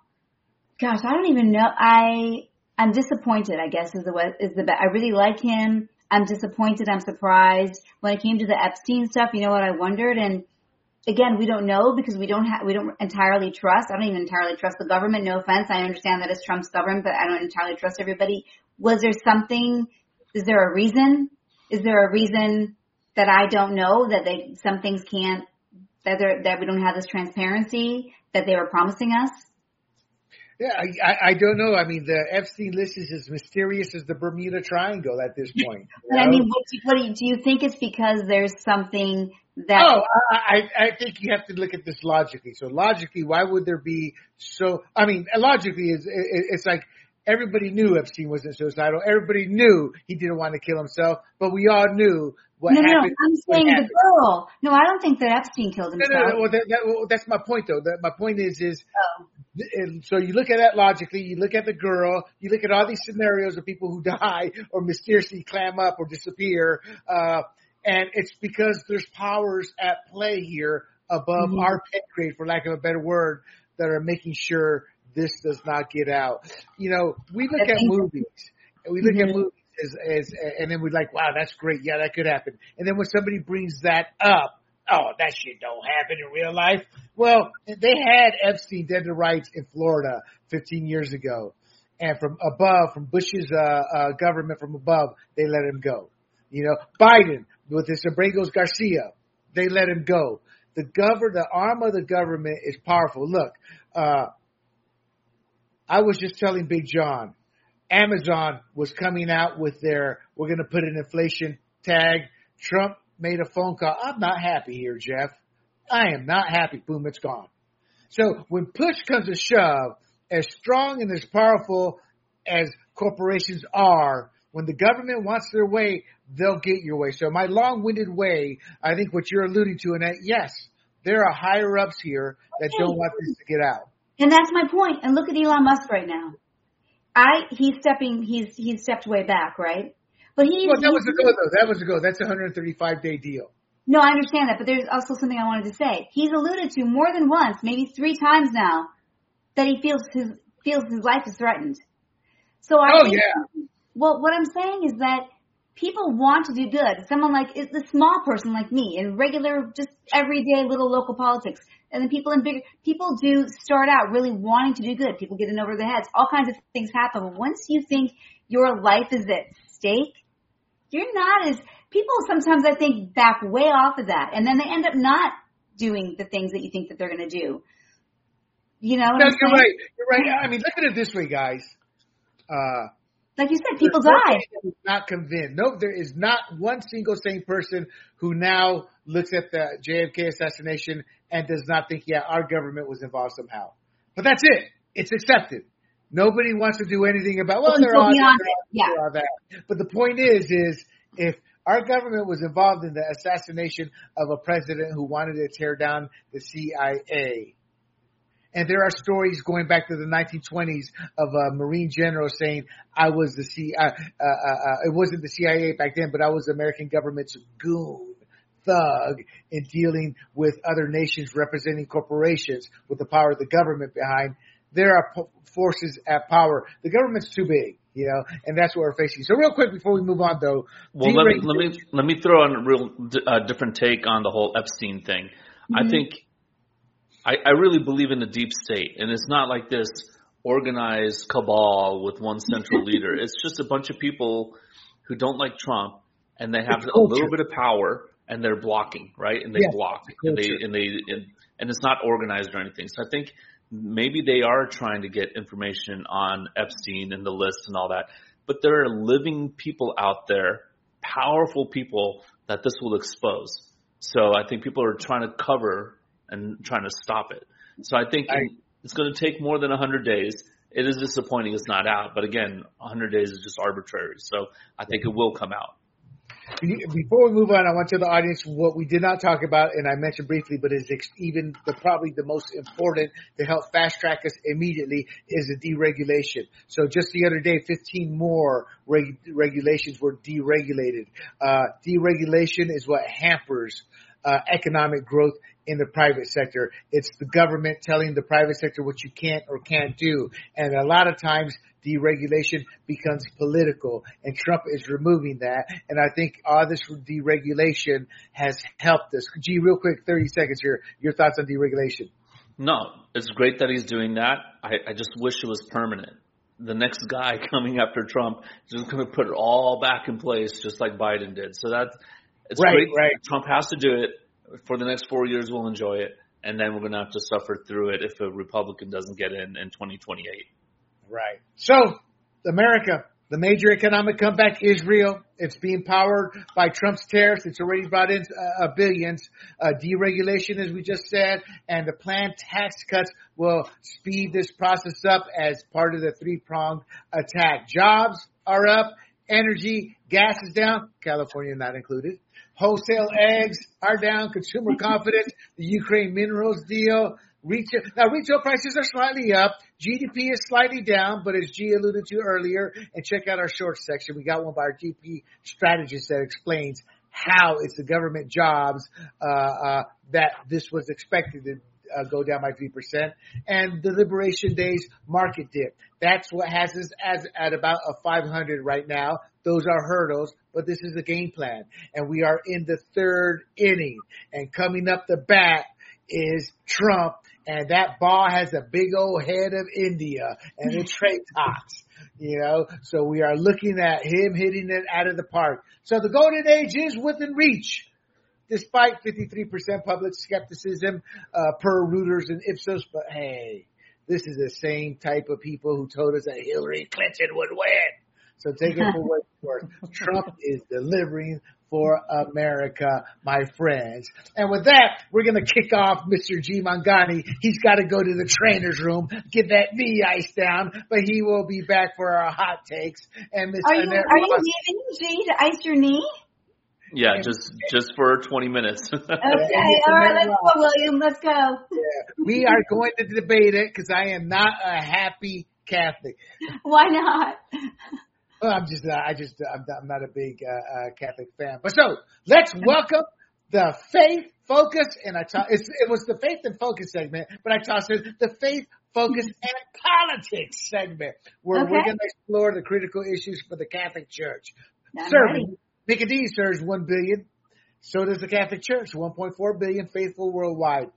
don't even know. I'm disappointed, I guess is the I really like him. I'm disappointed. I'm surprised. When it came to the Epstein stuff, you know what I wondered? And again, we don't know because we don't entirely trust. I don't even entirely trust the government. No offense. I understand that it's Trump's government, but I don't entirely trust everybody. Was there something? Is there a reason? Is there a reason that I don't know that some things can't, that we don't have this transparency that they were promising us? Yeah, I don't know. I mean, the Epstein list is as mysterious as the Bermuda Triangle at this point. But I mean, what do you think it's because there's something that... Oh, I think you have to look at this logically. So logically, why would there be logically, it's like everybody knew Epstein wasn't suicidal. Everybody knew he didn't want to kill himself, but we all knew what happened. No, I'm saying the girl. No, I don't think that Epstein killed himself. No. Well, that's my point, though. My point is so you look at that logically, you look at the girl, you look at all these scenarios of people who die or mysteriously clam up or disappear, and it's because there's powers at play here above our pay grade, for lack of a better word, that are making sure this does not get out. You know, we look at movies, and we look at movies and then we're like, wow, that's great. Yeah, that could happen. And then when somebody brings that up, oh, that shit don't happen in real life. Well, they had Epstein dead to rights in Florida 15 years ago. And from Bush's government from above, they let him go. You know, Biden with his Abrego Garcia, they let him go. The arm of the government is powerful. Look, I was just telling Big John, Amazon was coming out with we're going to put an inflation tag. Trump made a phone call. I'm not happy here, Jeff. I am not happy. Boom, it's gone. So when push comes to shove, as strong and as powerful as corporations are, when the government wants their way, they'll get your way. So my long-winded way, I think what you're alluding to, and yes, there are higher ups here that don't want this to get out. And that's my point. And look at Elon Musk right now. He's stepped way back, right? But that was a go, though. That was a go. That's a 135-day deal. No, I understand that, but there's also something I wanted to say. He's alluded to more than once, maybe 3 times now, that he feels his life is threatened. So well, what I'm saying is that people want to do good. Someone like the small person like me in regular, just everyday little local politics. And then people do start out really wanting to do good. People get in over their heads. All kinds of things happen. But once you think your life is at stake, you're not as, people sometimes I think back way off of that. And then they end up not doing the things that you think that they're going to do. You know what I'm saying? Right. You're right. I mean, look at it this way, guys. Like you said, people die. Not convinced. No, there is not one single sane person who now looks at the JFK assassination and does not think, yeah, our government was involved somehow. But that's it. It's accepted. Nobody wants to do anything about, they're all that. But the point is if our government was involved in the assassination of a president who wanted to tear down the CIA, And there are stories going back to the 1920s of a Marine general saying, I was it wasn't the CIA back then, but I was the American government's goon, thug, in dealing with other nations representing corporations with the power of the government behind. There are forces at power. The government's too big, and that's what we're facing. So real quick before we move on, though. Well, let me throw on a real different take on the whole Epstein thing. I think I really believe in the deep state, and it's not like this organized cabal with one central leader. It's just a bunch of people who don't like Trump, and they have a little bit of power, and they're blocking, right? And they block, and it's not organized or anything. So I think maybe they are trying to get information on Epstein and the list and all that. But there are living people out there, powerful people, that this will expose. So I think people are trying to cover and trying to stop it. So I think it's going to take more than 100 days. It is disappointing it's not out. But again, 100 days is just arbitrary. So I think it will come out. Before we move on, I want to tell the audience what we did not talk about, and I mentioned briefly, but is probably the most important to help fast track us immediately is the deregulation. So just the other day, 15 more regulations were deregulated. Deregulation is what hampers economic growth in the private sector. It's the government telling the private sector what you can or can't do. And a lot of times deregulation becomes political, and Trump is removing that. And I think all this deregulation has helped us. G, real quick, 30 seconds here. Your thoughts on deregulation? No, it's great that he's doing that. I just wish it was permanent. The next guy coming after Trump is just going to put it all back in place, just like Biden did. So it's great. Right. Trump has to do it. For the next 4 years, we'll enjoy it. And then we're going to have to suffer through it if a Republican doesn't get in 2028. Right. So, America, the major economic comeback is real. It's being powered by Trump's tariffs. It's already brought in billions. Deregulation, as we just said, and the planned tax cuts will speed this process up as part of the three-pronged attack. Jobs are up. Energy, gas is down. California not included. Wholesale eggs are down. Consumer confidence, the Ukraine minerals deal. Retail prices are slightly up. GDP is slightly down, but as G alluded to earlier, and check out our shorts section, we got one by our GP strategist that explains how it's the government jobs that this was expected to go down by 3%, and the Liberation Day's market dip. That's what has us at about a 500 right now. Those are hurdles, but this is a game plan, and we are in the third inning. And coming up the bat is Trump, and that ball has a big old head of India and the trade talks. So we are looking at him hitting it out of the park. So the golden age is within reach. Despite 53% public skepticism per Reuters and Ipsos, but hey, this is the same type of people who told us that Hillary Clinton would win. So take it for what it's worth. Trump is delivering for America, my friends. And with that, we're going to kick off Mr. G. Mangani. He's got to go to the trainer's room, get that knee ice down, but he will be back for our hot takes. And Ms. Are you leaving, G, to ice your knee? Yeah, just for 20 minutes. Okay, all right, let's go, William. Let's go. Yeah. We are going to debate it because I am not a happy Catholic. Why not? Well, I'm not a big Catholic fan. But so let's welcome the Faith Focus, and it was the Faith and Focus segment, but I tossed it the Faith Focus and Politics segment, where we're going to explore the critical issues for the Catholic Church. Serving. Mickey D serves 1 billion. So does the Catholic Church, 1.4 billion faithful worldwide.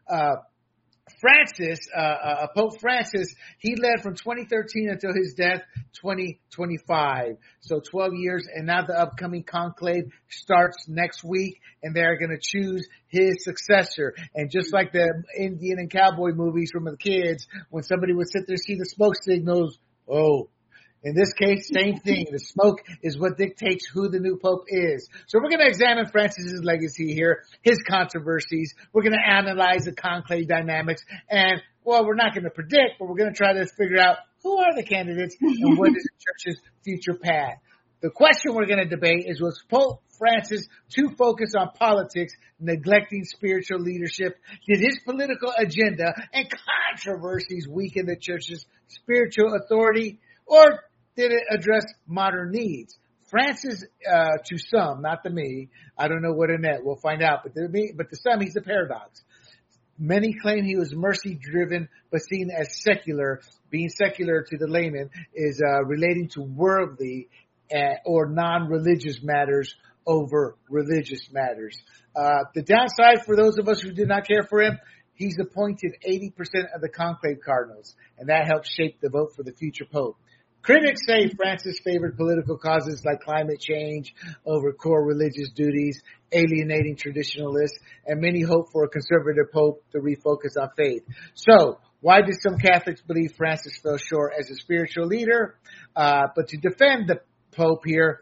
Pope Francis, he led from 2013 until his death, 2025. So 12 years, and now the upcoming conclave starts next week, and they're going to choose his successor. And just like the Indian and cowboy movies from the kids, when somebody would sit there and see the smoke signals, in this case, same thing. The smoke is what dictates who the new pope is. So we're going to examine Francis's legacy here, his controversies. We're going to analyze the conclave dynamics. And, we're not going to predict, but we're going to try to figure out who are the candidates and what is the church's future path. The question we're going to debate is, was Pope Francis too focused on politics, neglecting spiritual leadership? Did his political agenda and controversies weaken the church's spiritual authority, or did it address modern needs? Francis, to some, not to me, I don't know what Annette, we'll find out, but to some, he's a paradox. Many claim he was mercy-driven, but seen as secular. Being secular to the layman is relating to worldly or non-religious matters over religious matters. The downside for those of us who did not care for him, he's appointed 80% of the conclave cardinals, and that helps shape the vote for the future pope. Critics say Francis favored political causes like climate change over core religious duties, alienating traditionalists, and many hope for a conservative pope to refocus on faith. So, why did some Catholics believe Francis fell short as a spiritual leader? But to defend the pope here,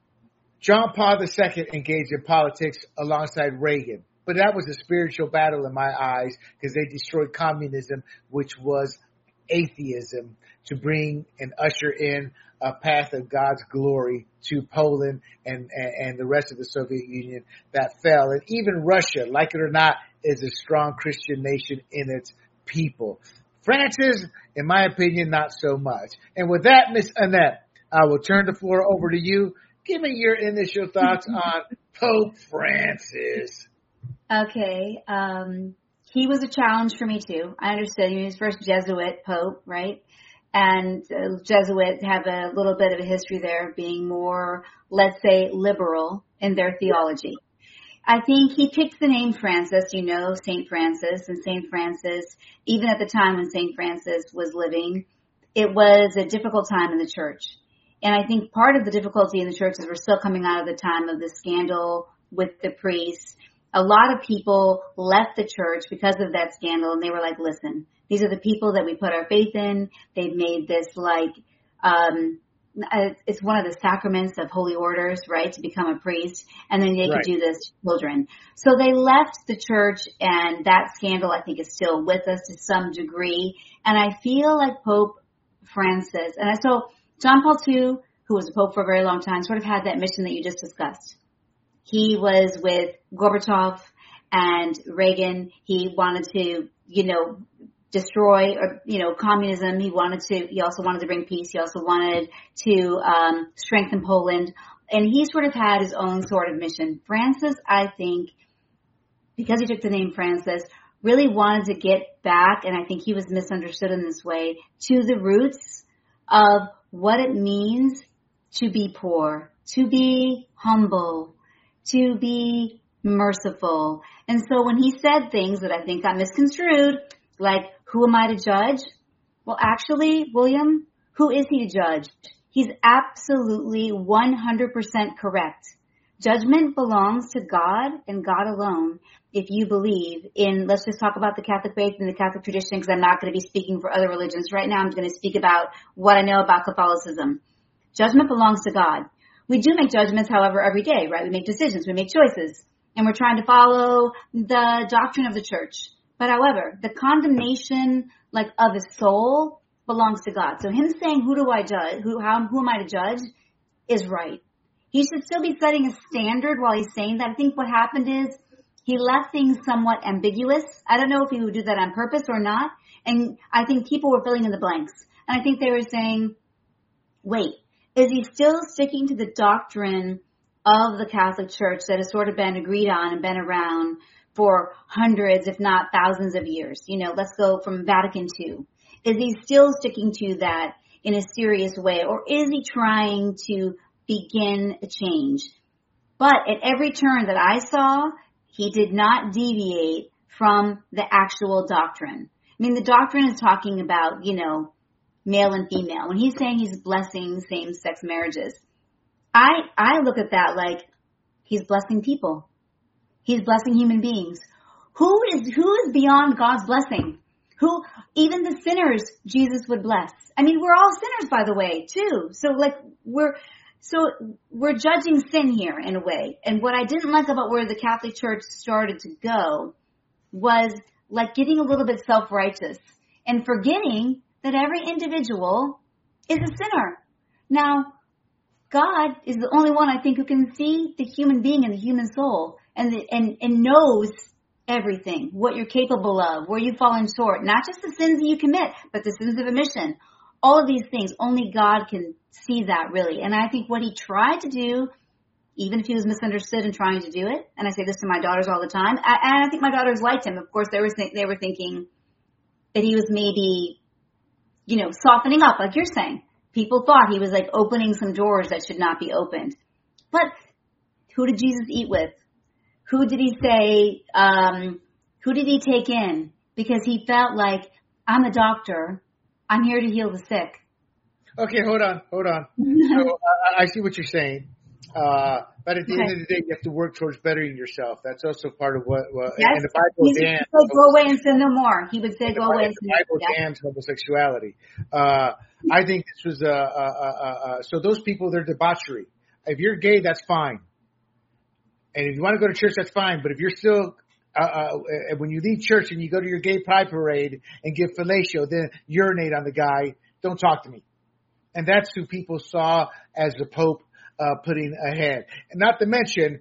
John Paul II engaged in politics alongside Reagan. But that was a spiritual battle in my eyes, because they destroyed communism, which was atheism, to bring and usher in a path of God's glory to Poland and the rest of the Soviet Union that fell. And even Russia, like it or not, is a strong Christian nation in its people. Francis, in my opinion, not so much. And with that, Miss Annette, I will turn the floor over to you. Give me your initial thoughts on Pope Francis. Okay. He was a challenge for me too. I understood he was first Jesuit pope, right? And Jesuits have a little bit of a history there of being more, let's say, liberal in their theology. I think he picked the name Francis, St. Francis, and St. Francis, even at the time when St. Francis was living, it was a difficult time in the church. And I think part of the difficulty in the church is we're still coming out of the time of the scandal with the priests. A lot of people left the church because of that scandal, and they were like, listen, these are the people that we put our faith in. They've made this it's one of the sacraments of holy orders, right, to become a priest, and then they could do this to children. So they left the church, and that scandal, I think, is still with us to some degree. And I feel like Pope Francis, and so John Paul II, who was a pope for a very long time, sort of had that mission that you just discussed. He was with Gorbachev and Reagan. He wanted to, destroy communism. He also wanted to bring peace. He also wanted to strengthen Poland. And he sort of had his own sort of mission. Francis, I think, because he took the name Francis, really wanted to get back, and I think he was misunderstood in this way, to the roots of what it means to be poor, to be humble, to be merciful. And so when he said things that I think got misconstrued, like, who am I to judge? Well, actually, William, who is he to judge? He's absolutely 100% correct. Judgment belongs to God and God alone. If you believe in, let's just talk about the Catholic faith and the Catholic tradition, because I'm not going to be speaking for other religions right now. I'm going to speak about what I know about Catholicism. Judgment belongs to God. We do make judgments, however, every day, right? We make decisions, we make choices, and we're trying to follow the doctrine of the church. But however, the condemnation, of his soul belongs to God. So him saying, who do I judge? Who am I to judge? Is right. He should still be setting a standard while he's saying that. I think what happened is he left things somewhat ambiguous. I don't know if he would do that on purpose or not. And I think people were filling in the blanks. And I think they were saying, wait, is he still sticking to the doctrine of the Catholic Church that has sort of been agreed on and been around for hundreds, if not thousands of years? Let's go from Vatican II. Is he still sticking to that in a serious way, or is he trying to begin a change? But at every turn that I saw, he did not deviate from the actual doctrine. I mean, the doctrine is talking about, male and female. When he's saying he's blessing same-sex marriages, I look at that like he's blessing people. He's blessing human beings. Who is beyond God's blessing? Who, even the sinners, Jesus would bless. I mean, we're all sinners, by the way, too. So we're judging sin here in a way. And what I didn't like about where the Catholic Church started to go was getting a little bit self-righteous and forgetting that every individual is a sinner. Now, God is the only one I think who can see the human being and the human soul and knows everything, what you're capable of, where you've fallen short, not just the sins that you commit, but the sins of omission. All of these things, only God can see that really. And I think what he tried to do, even if he was misunderstood in trying to do it, and I say this to my daughters all the time, and I think my daughters liked him. Of course, they were thinking that he was maybe, softening up, like you're saying. People thought he was like opening some doors that should not be opened. But who did Jesus eat with? Who did he say, who did he take in? Because he felt like, I'm a doctor. I'm here to heal the sick. Okay, hold on. So, I see what you're saying. But at the end of the day, you have to work towards bettering yourself. That's also part of what yes. and the Bible damns. Go away and sin no more. He would say, go away and sin no more. The Bible damns homosexuality. I think this was so those people, they're debauchery. If you're gay, that's fine. And if you want to go to church, that's fine. But if you're still, when you leave church and you go to your gay pride parade and give fellatio, then urinate on the guy, don't talk to me. And that's who people saw as the Pope putting ahead. And not to mention,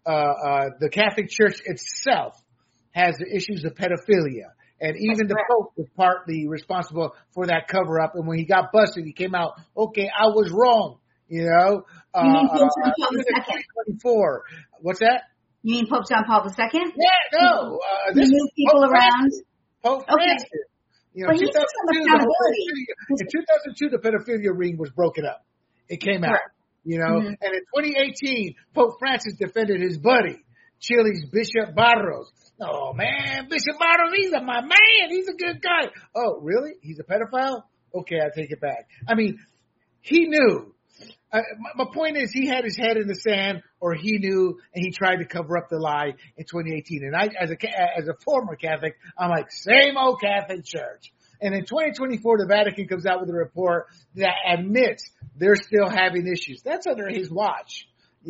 the Catholic Church itself has the issues of pedophilia. And even the Pope was partly responsible for that cover up. And when he got busted, he came out, okay, I was wrong. You mean Pope John Paul II? 2024. What's that? You mean Pope John Paul II? Yeah, no. This move people Pope around. Pope Francis. But he took some accountability. In 2002, the pedophilia ring was broken up. It came out. Correct. And in 2018, Pope Francis defended his buddy, Chile's Bishop Barros. Oh, man, Bishop Barros, he's my man. He's a good guy. Oh, really? He's a pedophile? Okay, I take it back. I mean, he knew. My point is he had his head in the sand, or he knew, and he tried to cover up the lie in 2018. And I, as a former Catholic, I'm like, same old Catholic Church. And in 2024, the Vatican comes out with a report that admits they're still having issues. That's under his watch,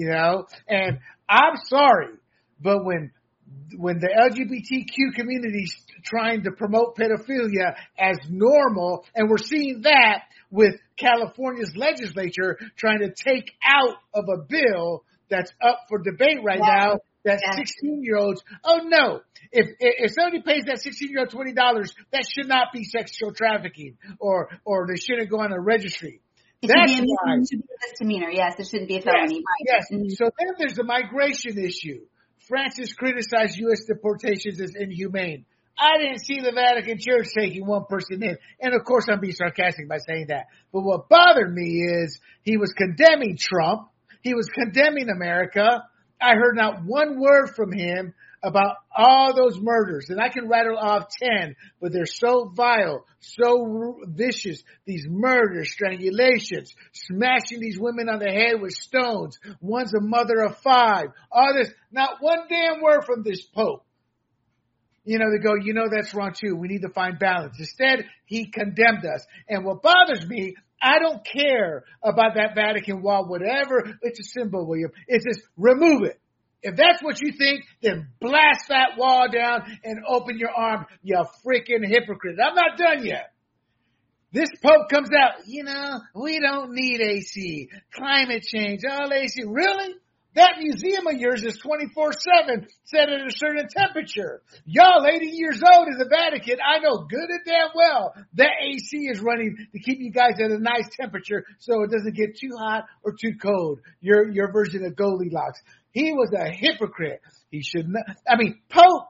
And I'm sorry, but when the LGBTQ community is trying to promote pedophilia as normal, and we're seeing that with California's legislature trying to take out of a bill that's up for debate right now, that 16-year-olds, oh no, if somebody pays that 16-year-old $20, that should not be sexual trafficking, or they shouldn't go on a registry. It should be a misdemeanor. Yes, it shouldn't be a felony. Yes. So then there's the migration issue. Francis criticized U.S. deportations as inhumane. I didn't see the Vatican Church taking one person in. And of course I'm being sarcastic by saying that. But what bothered me is he was condemning Trump. He was condemning America. I heard not one word from him about all those murders. And I can rattle off 10, but they're so vile, so vicious. These murders, strangulations, smashing these women on the head with stones. One's a mother of 5. All this, not one damn word from this Pope. They go, that's wrong too. We need to find balance. Instead, he condemned us. And what bothers me, I don't care about that Vatican wall, whatever. It's a symbol, William. It's just remove it. If that's what you think, then blast that wall down and open your arms, you freaking hypocrite. I'm not done yet. This Pope comes out, we don't need AC. Climate change, all AC. Really? That museum of yours is 24/7, set at a certain temperature. Y'all 80 years old in the Vatican, I know good and damn well that AC is running to keep you guys at a nice temperature so it doesn't get too hot or too cold. Your version of Goldilocks. He was a hypocrite. He should not. I mean, Pope.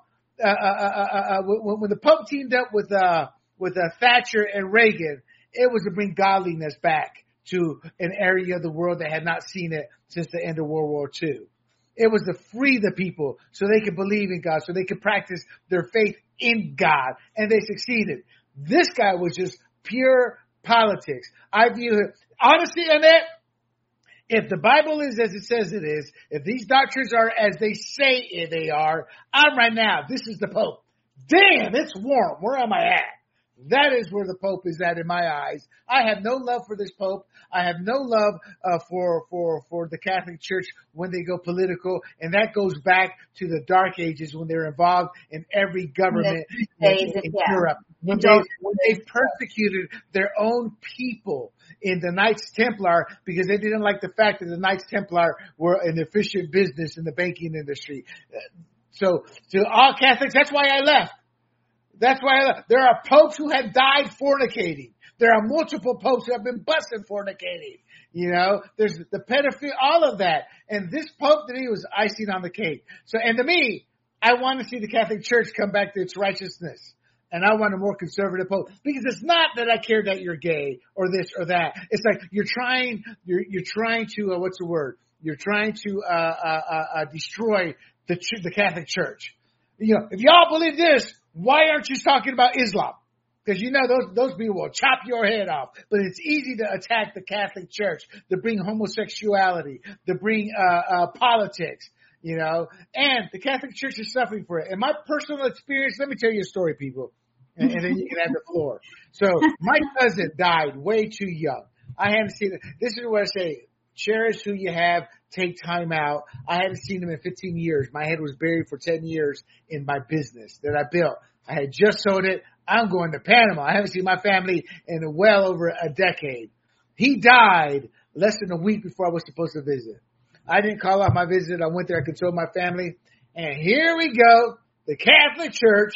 When the Pope teamed up with Thatcher and Reagan, it was to bring godliness back to an area of the world that had not seen it since the end of World War II. It was to free the people so they could believe in God, so they could practice their faith in God, and they succeeded. This guy was just pure politics. I view it, honestly, Annette, if the Bible is as it says it is, if these doctrines are as they say they are, I'm right now, this is the Pope. Damn, it's warm. Where am I at? That is where the Pope is at in my eyes. I have no love for this Pope. I have no love for the Catholic Church when they go political, and that goes back to the Dark Ages when they were involved in every government in Europe. When they persecuted their own people in the Knights Templar because they didn't like the fact that the Knights Templar were an efficient business in the banking industry. So to all Catholics, that's why I left. There are popes who have died fornicating. There are multiple popes who have been busted fornicating. You know, there's the pedophile, all of that. And this pope to me was icing on the cake. So, and to me, I want to see the Catholic Church come back to its righteousness. And I want a more conservative pope, because it's not that I care that you're gay or this or that. It's like you're trying to what's the word? You're trying to destroy the Catholic Church. You know, if y'all believe this, why aren't you talking about Islam? Because you know those people will chop your head off. But it's easy to attack the Catholic Church, to bring homosexuality, to bring politics. You know, and the Catholic Church is suffering for it. In my personal experience, let me tell you a story, people, and then you can have the floor. So my cousin died way too young. I haven't seen it. This is what I say. Cherish who you have. Take time out. I hadn't seen him in 15 years. My head was buried for 10 years in my business that I built. I had just sold it. I'm going to Panama. I haven't seen my family in well over a decade. He died less than a week before I was supposed to visit. I didn't call off my visit. I went there. I consoled my family. And here we go. The Catholic Church.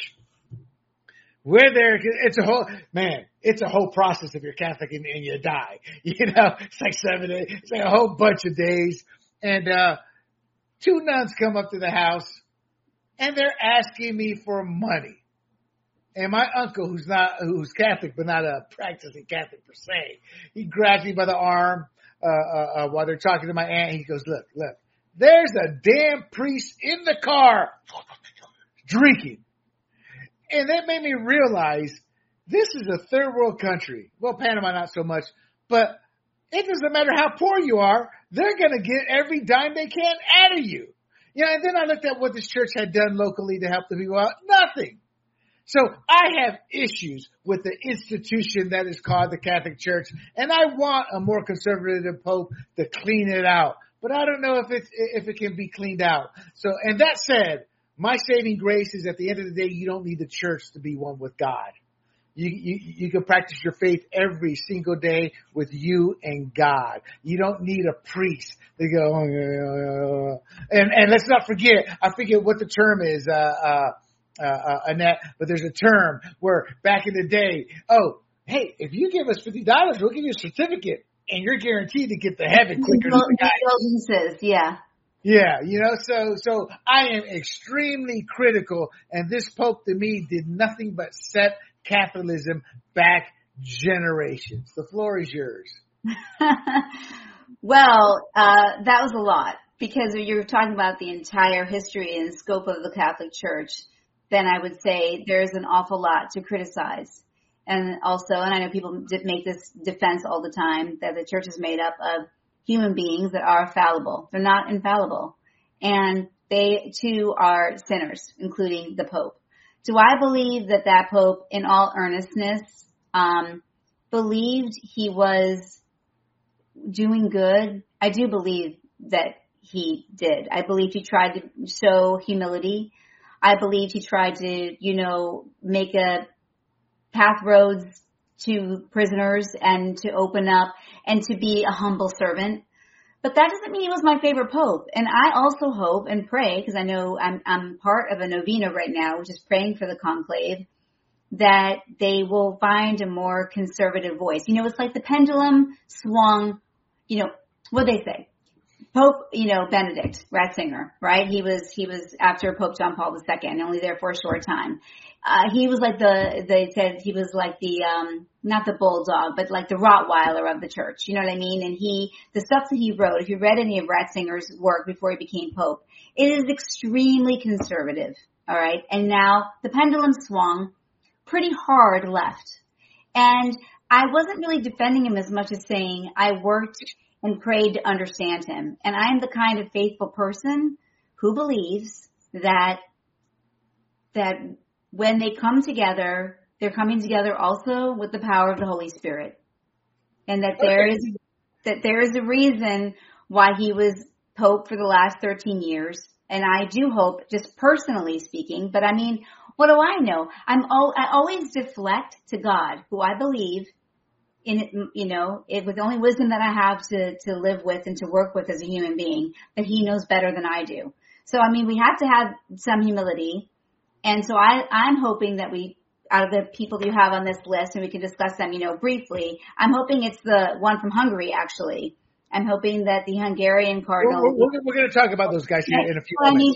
We're there. It's a whole process if you're Catholic and you die. You know, it's like 7 days. It's like a whole bunch of days. And 2 nuns come up to the house and they're asking me for money. And my uncle, who's Catholic, but not a practicing Catholic per se, he grabs me by the arm while they're talking to my aunt. He goes, look, there's a damn priest in the car drinking. And that made me realize this is a third world country. Well, Panama, not so much, but it doesn't matter how poor you are. They're going to get every dime they can out of you. You know, and then I looked at what this church had done locally to help the people out. Nothing. So I have issues with the institution that is called the Catholic Church, and I want a more conservative pope to clean it out. But I don't know if it can be cleaned out. So, and that said, my saving grace is at the end of the day, you don't need the church to be one with God. You can practice your faith every single day with you and God. You don't need a priest to go, and let's not forget, I forget what the term is, Annette, but there's a term where back in the day, hey, if you give us $50, we'll give you a certificate and you're guaranteed to get to heaven quicker than the guy. Indulgences, yeah. Yeah, you know, so I am extremely critical, and this Pope to me did nothing but set Catholicism back generations. The floor is yours. Well, that was a lot, because when you're talking about the entire history and scope of the Catholic Church, then I would say there's an awful lot to criticize. And also, and I know people make this defense all the time, that the church is made up of human beings that are fallible. They're not infallible. And they too are sinners, including the Pope. Do I believe that Pope, in all earnestness, believed he was doing good? I do believe that he did. I believe he tried to show humility. I believe he tried to, make a path roads to prisoners and to open up and to be a humble servant. But that doesn't mean he was my favorite Pope. And I also hope and pray, because I know I'm part of a novena right now, which is praying for the conclave, that they will find a more conservative voice. It's like the pendulum swung, what they say. Pope, Benedict Ratzinger, right? He was after Pope John Paul II, only there for a short time. He was like they said he was like the, not the bulldog, but like the Rottweiler of the church. You know what I mean? And the stuff that he wrote, if you read any of Ratzinger's work before he became Pope, it is extremely conservative. All right. And now the pendulum swung pretty hard left. And I wasn't really defending him as much as saying I worked and prayed to understand him. And I'm the kind of faithful person who believes that when they come together, they're coming together also with the power of the Holy Spirit. And that there is a reason why he was Pope for the last 13 years. And I do hope, just personally speaking, but I mean, what do I know? I always deflect to God, who I believe in, it with the only wisdom that I have to live with and to work with as a human being, that he knows better than I do. So, I mean, we have to have some humility. And so I'm hoping that out of the people that you have on this list, and we can discuss them, briefly, I'm hoping it's the one from Hungary, actually. I'm hoping that the Hungarian cardinal. We're going to talk about those guys here in a few minutes.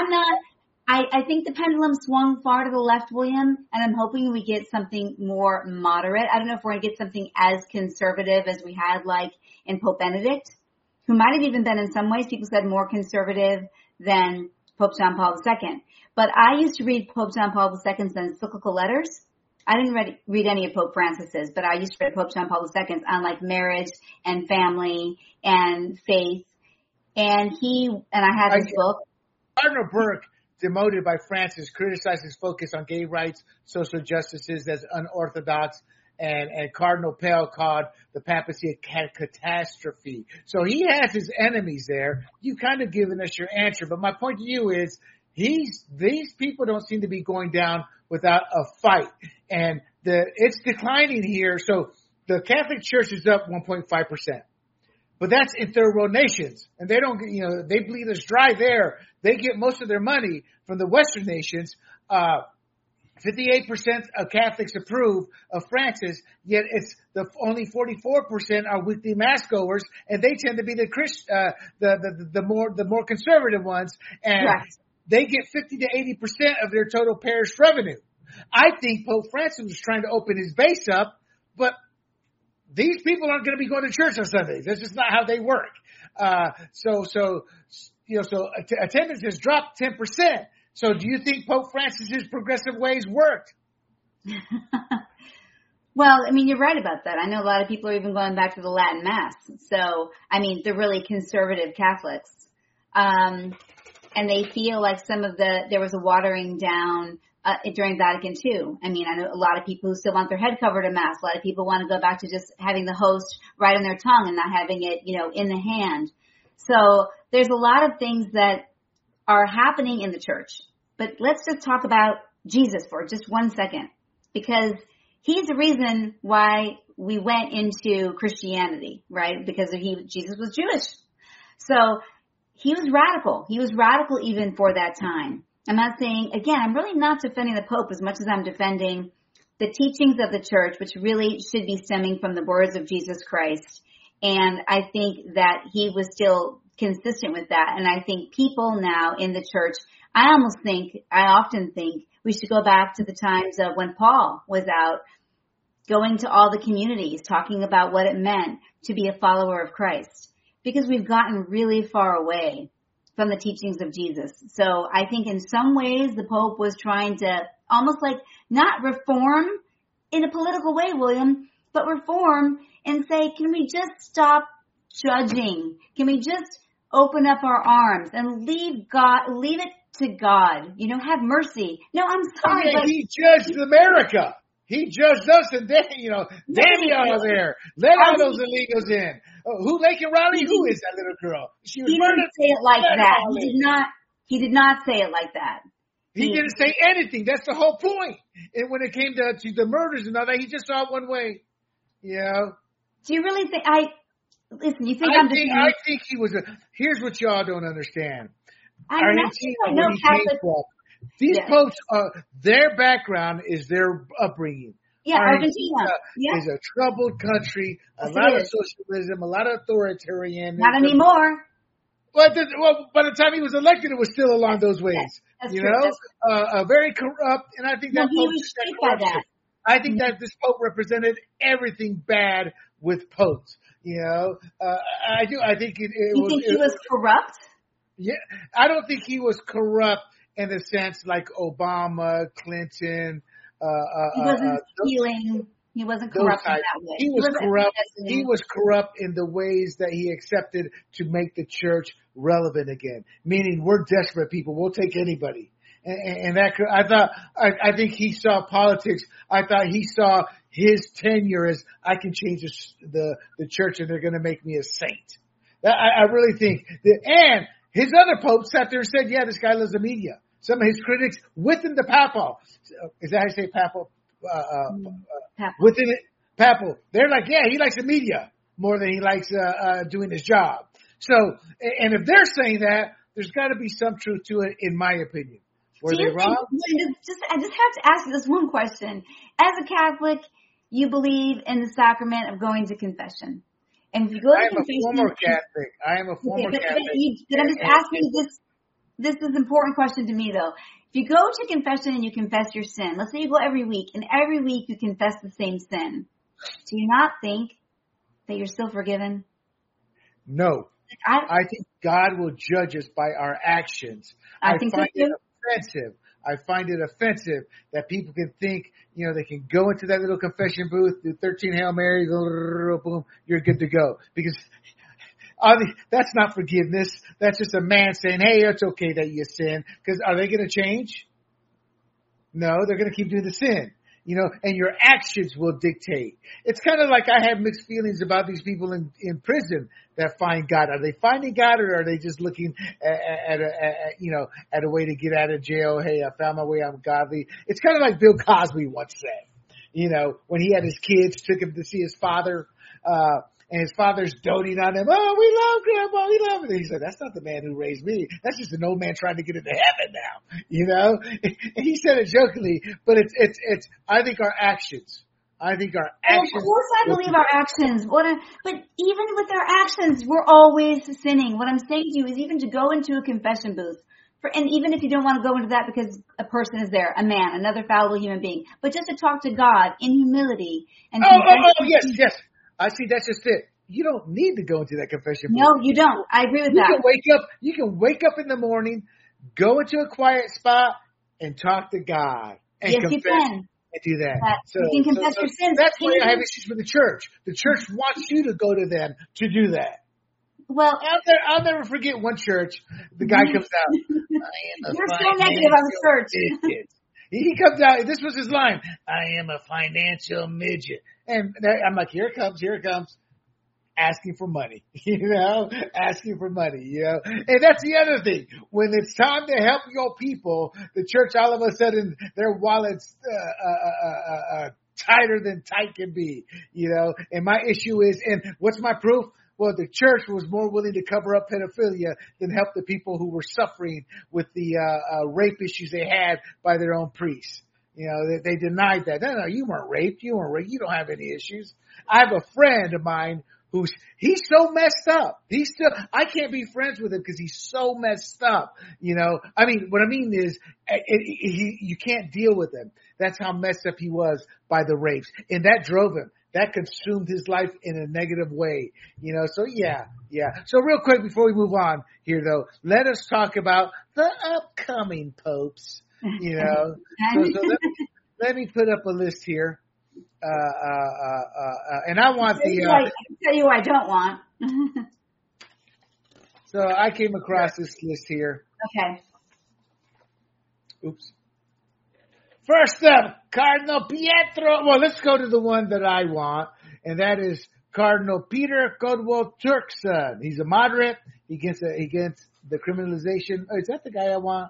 I think the pendulum swung far to the left, William, and I'm hoping we get something more moderate. I don't know if we're going to get something as conservative as we had, like in Pope Benedict, who might have even been in some ways, people said, more conservative than Pope John Paul II. But I used to read Pope John Paul II's encyclical letters. I didn't read any of Pope Francis's, but I used to read Pope John Paul II's on like marriage and family and faith. And I had this book. Cardinal Burke, demoted by Francis, criticized his focus on gay rights, social justices as unorthodox, and Cardinal Pell called the papacy a catastrophe. So he has his enemies there. You kind of given us your answer, but my point to you is these people don't seem to be going down without a fight, and it's declining here. So the Catholic Church is up 1.5%, but that's in third world nations, and they don't, they bleed us dry there. They get most of their money from the Western nations. 58% of Catholics approve of Francis, yet it's only 44% are weekly mass goers, and they tend to be the more conservative ones, and right. They get 50 to 80% of their total parish revenue. I think Pope Francis was trying to open his base up, but these people aren't going to be going to church on Sundays. That's just not how they work. So attendance has dropped 10%. So do you think Pope Francis's progressive ways worked? Well, I mean, you're right about that. I know a lot of people are even going back to the Latin Mass. So, I mean, they're really conservative Catholics. And they feel like there was a watering down during Vatican II. I mean, I know a lot of people who still want their head covered in Mass. A lot of people want to go back to just having the host right on their tongue and not having it, in the hand. So there's a lot of things that are happening in the church. But let's just talk about Jesus for just 1 second, because he's the reason why we went into Christianity, right? Because Jesus was Jewish. So he was radical. He was radical even for that time. I'm not saying, again, I'm really not defending the Pope as much as I'm defending the teachings of the church, which really should be stemming from the words of Jesus Christ. And I think that he was still consistent with that. And I think people now in the church, I often think we should go back to the times of when Paul was out going to all the communities, talking about what it meant to be a follower of Christ, because we've gotten really far away from the teachings of Jesus. So I think in some ways the Pope was trying to almost like not reform in a political way, William, but reform and say, can we just stop judging? Can we just open up our arms and leave it to God? Have mercy. No, I'm sorry. But he judged America. He judged us, and then, damn y'all there. Let all those illegals in. Who, Laken Riley? Who is that little girl? He didn't say it like that. He did not say it like that. He didn't say anything. That's the whole point. And when it came to the murders and all that, he just saw it one way. Do you really think listen, you think I think he was here's what y'all don't understand. These popes, their background is their upbringing. Yeah, Argentina is a troubled country, a lot of socialism, a lot of authoritarianism. Not anymore. Well, by the time he was elected, it was still along those ways. Yes, very corrupt, and I think that Pope was shaped by that. I think that this Pope represented everything bad with popes. I do. I think he was corrupt? Yeah, I don't think he was corrupt in the sense like Obama, Clinton. He wasn't stealing. He wasn't corrupt in that way. He was corrupt. He was corrupt in the ways that he accepted to make the church relevant again. Meaning, we're desperate people. We'll take anybody. And that I think he saw politics. I thought he saw his tenure as I can change the church and they're going to make me a saint. I really think that, and his other pope sat there and said, yeah, this guy loves the media. Some of his critics within the papal, is that how you say papal? Within it, papal. They're like, yeah, he likes the media more than he likes doing his job. So, and if they're saying that, there's got to be some truth to it, in my opinion. Were they wrong? I just have to ask you this one question. As a Catholic, you believe in the sacrament of going to confession. And if you go to confession, I am a former Catholic. But I'm just asking you this. This is an important question to me, though. If you go to confession and you confess your sin, let's say you go every week, and every week you confess the same sin, do you not think that you're still forgiven? No. I think God will judge us by our actions. I think find it offensive. I find it offensive that people can think, they can go into that little confession booth, do 13 Hail Marys, boom, you're good to go. Because that's not forgiveness. That's just a man saying, hey, it's okay that you sin. Because are they going to change? No, they're going to keep doing the sin. And your actions will dictate. It's kind of like I have mixed feelings about these people in prison that find God. Are they finding God, or are they just looking at a way to get out of jail? Hey, I found my way. I'm godly. It's kind of like Bill Cosby once said, when he had his kids, took him to see his father, and his father's doting on him. Oh, we love Grandpa. We love him. And he said, that's not the man who raised me. That's just an old man trying to get into heaven now, And he said it jokingly, but it's, I think our actions. Of course I believe our actions. But even with our actions, we're always sinning. What I'm saying to you is even to go into a confession booth, and even if you don't want to go into that because a person is there, a man, another fallible human being, but just to talk to God in humility. And yes. I see. That's just it. You don't need to go into that confession booth. No, you don't. I agree with that. You can wake up in the morning, go into a quiet spot, and talk to God. And yes, confess you can. And do that. You can confess your sins. That's why I have issues with the church. The church wants you to go to them to do that. Well, I'll never forget one church. The guy comes out. You're so negative on the church. He comes out. This was his line. I am a financial midget. And I'm like, here it comes. Asking for money, asking for money, And that's the other thing. When it's time to help your people, the church all of a sudden, their wallet's tighter than tight can be, And my issue is, and what's my proof? Well, the church was more willing to cover up pedophilia than help the people who were suffering with the rape issues they had by their own priests. They denied that. No, you weren't raped. You don't have any issues. I have a friend of mine he's so messed up. I can't be friends with him because he's so messed up. I mean, what I mean is, you can't deal with him. That's how messed up he was by the rapes. And that drove him. That consumed his life in a negative way. So yeah. So real quick before we move on here though, let us talk about the upcoming popes. So let me put up a list here. And I want I tell you I don't want. So I came across this list here. Okay. Oops. First up, Cardinal Pietro. Well, let's go to the one that I want, and that is Cardinal Peter Codwell Turkson. He's a moderate. Against the criminalization. Oh, is that the guy I want?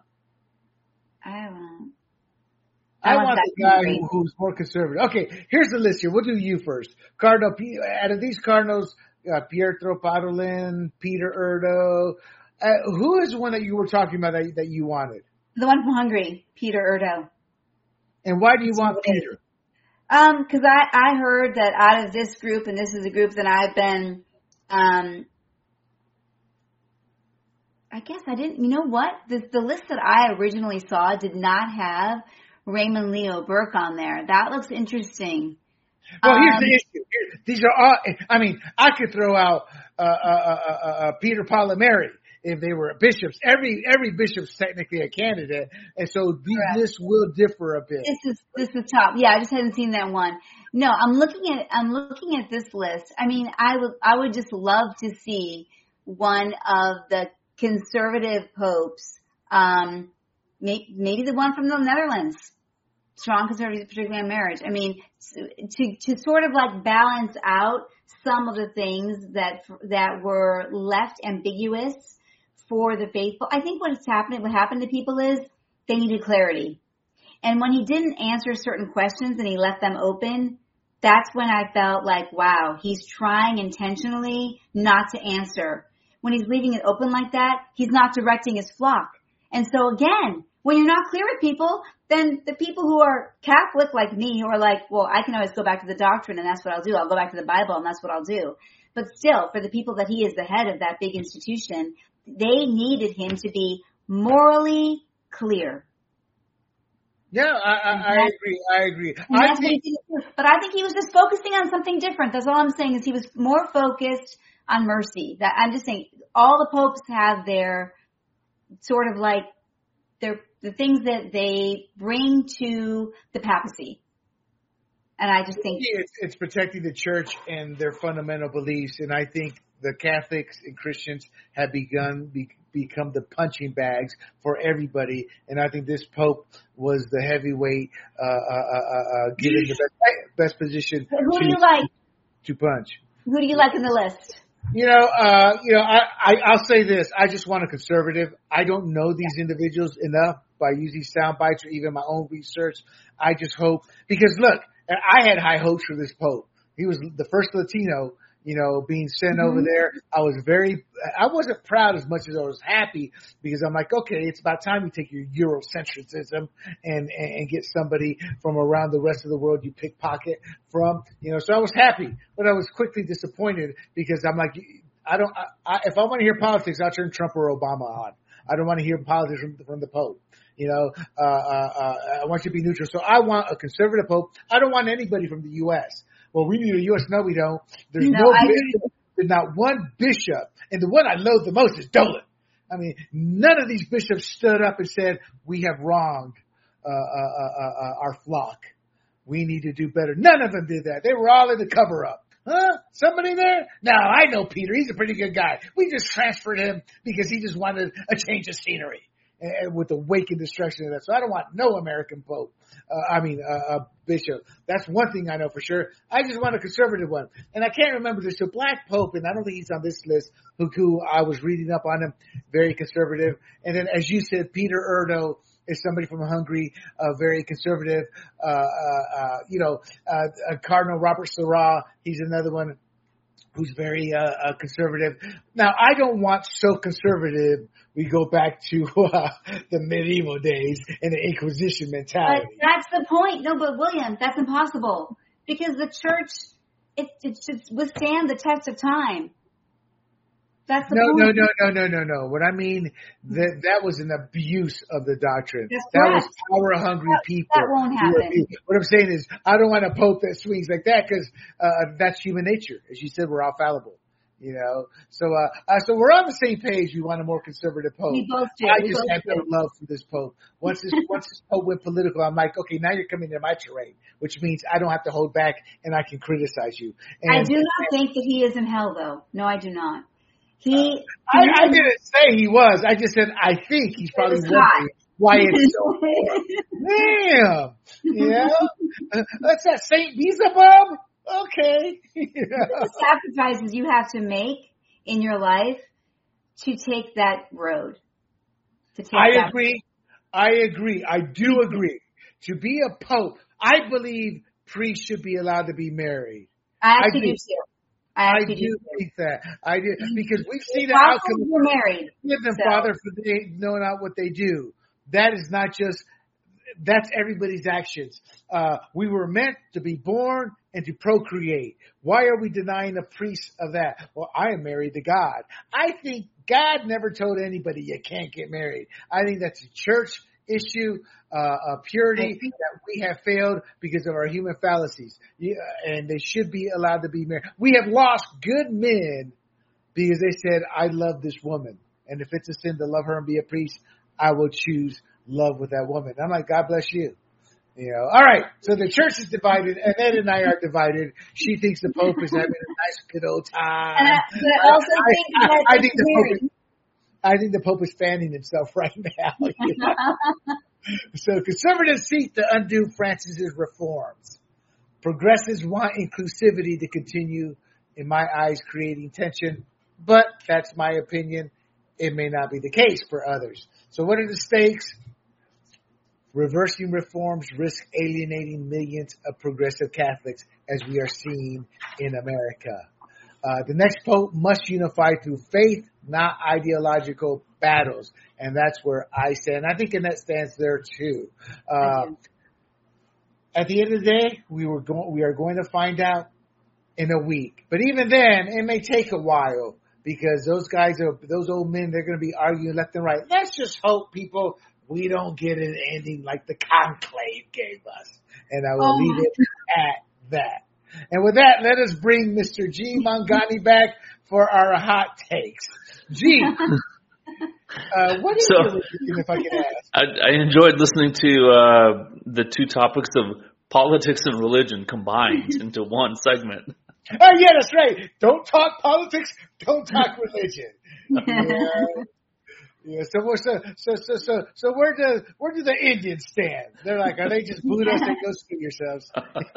I want the guy who's more conservative. Okay, here's the list here. We'll do you first. Out of these cardinals, Pietro Parolin, Peter Erdo. Who is the one that you were talking about that you wanted? The one from Hungary, Peter Erdo. And why do you want Peter? Because I heard that out of this group, and this is a group that I've been, I guess I didn't, you know what? The list that I originally saw did not have Raymond Leo Burke on there. That looks interesting. Well, here's the issue. These are all, I could throw out Peter Palmieri if they were bishops. Every bishop's technically a candidate, and so this will differ a bit. This is top. Yeah, I just hadn't seen that one. No, I'm looking at this list. I would just love to see one of the conservative popes maybe the one from the Netherlands, strong conservative, particularly on marriage. I mean, to sort of like balance out some of the things that were left ambiguous for the faithful. I think what happened to people is they needed clarity. And when he didn't answer certain questions and he left them open, that's when I felt like, wow, he's trying intentionally not to answer. When he's leaving it open like that, he's not directing his flock. And so again, when you're not clear with people, then the people who are Catholic like me, who are like, well, I can always go back to the doctrine and that's what I'll do. I'll go back to the Bible and that's what I'll do. But still, for the people that he is the head of that big institution, they needed him to be morally clear. Yeah, I agree. But I think he was just focusing on something different. That's all I'm saying is he was more focused on mercy. That I'm just saying all the popes have their sort of like the things that they bring to the papacy. And I just think it's protecting the church and their fundamental beliefs. And I think the Catholics and Christians have become the punching bags for everybody. And I think this Pope was the heavyweight, given the best position who do you like to punch. Who do you like in the list? I'll say this. I just want a conservative. I don't know these individuals enough by using sound bites or even my own research. I just hope, because look, I had high hopes for this Pope. He was the first Latino, being sent over there. I wasn't proud as much as I was happy, because I'm like, okay, it's about time you take your Eurocentrism and get somebody from around the rest of the world you pickpocket from, so I was happy, but I was quickly disappointed, because I'm like, if I want to hear politics, I'll turn Trump or Obama on. I don't want to hear politics from the Pope. I want you to be neutral. So I want a conservative Pope. I don't want anybody from the U.S. Well, we need a U.S. No, we don't. There's there's not one bishop. And the one I loathe the most is Dolan. I mean, none of these bishops stood up and said, we have wronged our flock. We need to do better. None of them did that. They were all in the cover up. Huh? Somebody there? No, I know Peter. He's a pretty good guy. We just transferred him because he just wanted a change of scenery. And with the wake and destruction of that. So I don't want no American Pope. Bishop. That's one thing I know for sure. I just want a conservative one. And I can't remember. There's a black Pope, and I don't think he's on this list, who I was reading up on him, very conservative. And then, as you said, Peter Erdo is somebody from Hungary, very conservative. Cardinal Robert Sarah, he's another one who's very conservative. Now, I don't want so conservative we go back to the medieval days and the Inquisition mentality. But that's the point. No, but William, that's impossible, because the church, it should withstand the test of time. That's the point. No. What I mean, that was an abuse of the doctrine. That's that correct. was power-hungry people. That won't happen. What I'm saying is, I don't want a Pope that swings like that, because that's human nature. As you said, we're all fallible. So we're on the same page. We want a more conservative Pope. We both do. I just have no love for this Pope. Once this Pope went political, I'm like, okay, now you're coming into my terrain, which means I don't have to hold back and I can criticize you. I do not think that he is in hell, though. No, I do not. I didn't say he was. I just said I think he's probably wondering why it's so hard. Damn. That's that St. Beelzebub? Okay. The sacrifices you have to make in your life to take that road. I agree. I do agree. To be a Pope, I believe priests should be allowed to be married. I actually do too. I do think that. I do, because we've seen the outcome. We're married. Give them, Father, for they know not what they do. That is not just, that's everybody's actions. We were meant to be born and to procreate. Why are we denying a priest of that? Well, I am married to God. I think God never told anybody you can't get married. I think that's a church issue, purity that we have failed because of our human fallacies. And they should be allowed to be married. We have lost good men because they said, I love this woman. And if it's a sin to love her and be a priest, I will choose love with that woman. I'm like, God bless you. All right. So the church is divided, and Ed and I are divided. She thinks the Pope is having a nice, good old time. But I also think that I think the Pope is fanning himself right now. You know? So conservatives seek to undo Francis's reforms. Progressives want inclusivity to continue, in my eyes, creating tension. But that's my opinion. It may not be the case for others. So what are the stakes? Reversing reforms risk alienating millions of progressive Catholics, as we are seeing in America. The next Pope must unify through faith, not ideological battles. And that's where I stand. I think Annette stands there too. At the end of the day, we are going to find out in a week. But even then, it may take a while because those old men, they're going to be arguing left and right. Let's just hope, people, we don't get an ending like the conclave gave us. And I will leave it at that. And with that, let us bring Mr. G. Mangani back for our hot takes. G, what is your religion, if I can ask? I enjoyed listening to the two topics of politics and religion combined into one segment. Oh, yeah, that's right. Don't talk politics. Don't talk religion. Yeah. So where do the Indians stand? They're like, are they just Buddhists? They go screw yourselves.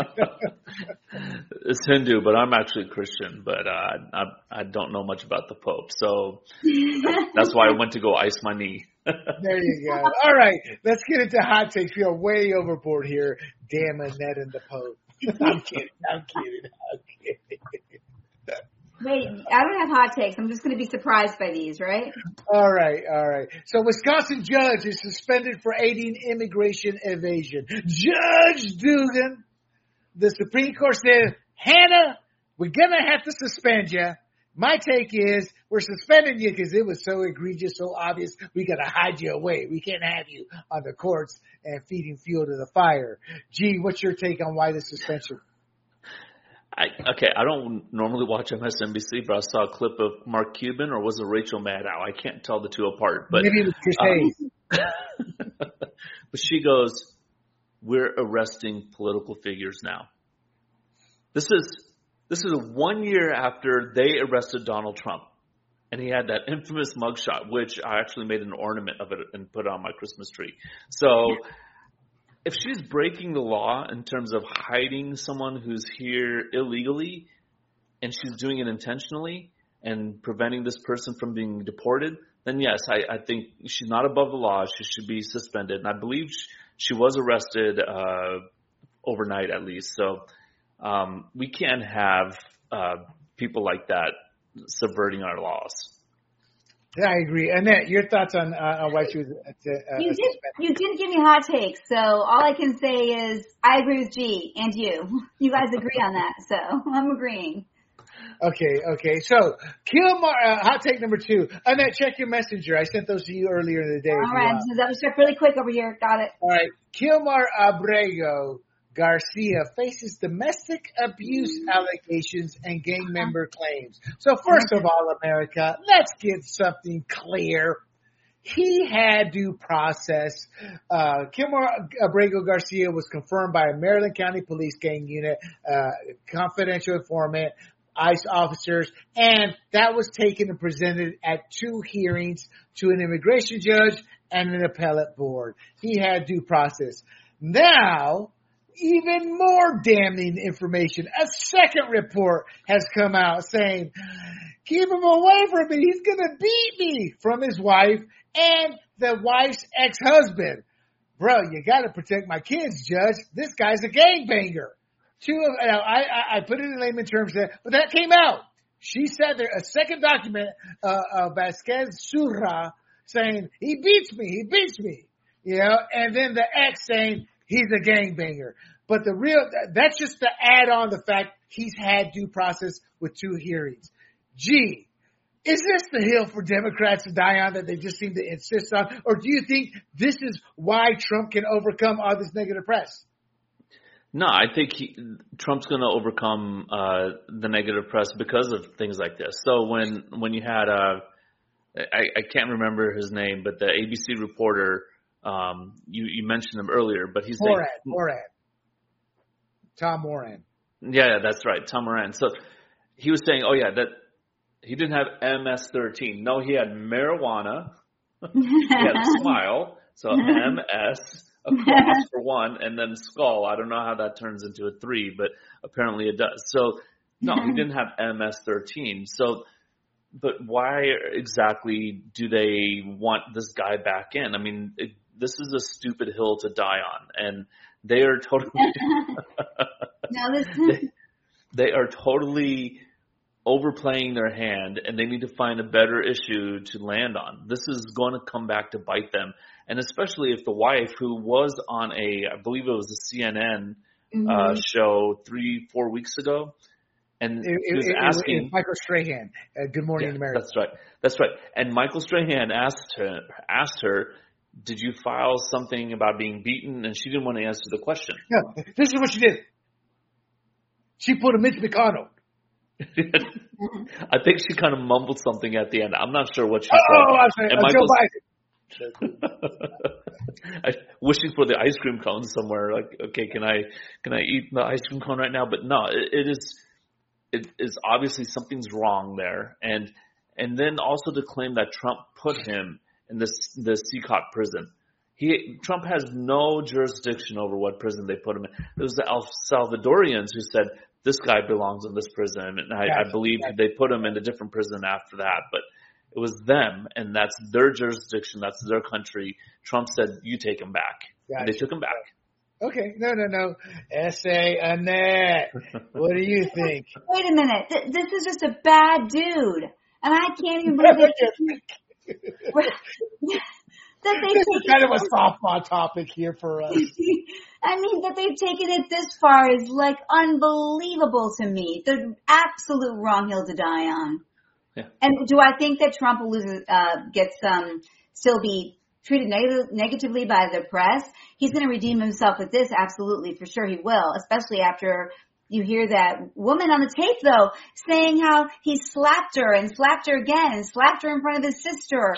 It's Hindu, but I'm actually Christian. But I don't know much about the Pope, so that's why I went to go ice my knee. There you go. All right, let's get into hot takes. We are way overboard here. Damn Annette and the Pope. I'm kidding. Wait, I don't have hot takes. I'm just going to be surprised by these, right? All right. So Wisconsin judge is suspended for aiding immigration evasion. Judge Dugan, the Supreme Court said, Hannah, we're going to have to suspend you. My take is we're suspending you because it was so egregious, so obvious. We got to hide you away. We can't have you on the courts and feeding fuel to the fire. Gee, what's your take on why the suspension? I don't normally watch MSNBC, but I saw a clip of Mark Cuban, or was it Rachel Maddow? I can't tell the two apart. But maybe it was Chris Hayes. But she goes, we're arresting political figures now. This is 1 year after they arrested Donald Trump. And he had that infamous mugshot, which I actually made an ornament of it and put on my Christmas tree. So if she's breaking the law in terms of hiding someone who's here illegally, and she's doing it intentionally and preventing this person from being deported, then yes, I think she's not above the law. She should be suspended. And I believe she was arrested overnight at least. So we can't have people like that subverting our laws. Yeah, I agree. Annette, your thoughts on why she was You did give me hot takes, so all I can say is I agree with G and you. You guys agree on that, so I'm agreeing. Okay. So, Kilmar, hot take number 2. Annette, check your messenger. I sent those to you earlier in the day. All right, so that was really quick over here. Got it. All right. Kilmar Abrego Garcia faces domestic abuse allegations and gang member claims. So first of all, America, let's get something clear. He had due process. Kilmar Abrego Garcia was confirmed by a Maryland County Police gang unit, confidential informant, ICE officers, and that was taken and presented at 2 hearings to an immigration judge and an appellate board. He had due process. Now, even more damning information. A second report has come out saying, keep him away from me. He's going to beat me, from his wife and the wife's ex-husband. Bro, you got to protect my kids, Judge. This guy's a gangbanger. I put it in layman terms there, but that came out. She said there a second document of Vasquez Surra saying, he beats me. You know, and then the ex saying, he's a gangbanger. But that's just to add on the fact he's had due process with 2 hearings. Gee, is this the hill for Democrats to die on that they just seem to insist on? Or do you think this is why Trump can overcome all this negative press? No, I think Trump's going to overcome the negative press because of things like this. So when you had, I can't remember his name, but the ABC reporter, you mentioned him earlier, but he's Tom Moran. Yeah, that's right. Tom Moran. So he was saying, that He didn't have MS-13. No, he had marijuana. He had a smile. So MS, a cross for one, and then skull. I don't know how that turns into a 3, but apparently it does. So, no, he didn't have MS-13. So, but why exactly do they want this guy back in? I mean, this is a stupid hill to die on, and they are totally they are totally overplaying their hand, and they need to find a better issue to land on. This is going to come back to bite them, and especially if the wife, who was on I believe it was a CNN show 3-4 weeks ago, and he was asking Michael Strahan, Good Morning America. That's right. And Michael Strahan asked her, did you file something about being beaten? And she didn't want to answer the question. No, this is what she did. She put a Mitch McConnell. I think she kind of mumbled something at the end. I'm not sure what she said. Joe Biden. Wishing for the ice cream cone somewhere. Like, okay, can I eat the ice cream cone right now? But no, it is obviously something's wrong there. And then also to claim that Trump put him in the Seacot prison. Trump has no jurisdiction over what prison they put him in. It was the El Salvadorians who said, this guy belongs in this prison. And I believe they put him in a different prison after that. But it was them, and that's their jurisdiction. That's their country. Trump said, you take him back. And they took him back. Okay. No. S.A. Annette, what do you think? Wait a minute. This is just a bad dude. And I can't even believe that this is kind of a softball topic here for us. I mean, that they've taken it this far is like unbelievable to me. The absolute wrong hill to die on. Yeah. And do I think that Trump will still be treated negatively by the press? He's going to redeem himself with this, absolutely, for sure he will, especially after you hear that woman on the tape, though, saying how he slapped her and slapped her again and slapped her in front of her sister.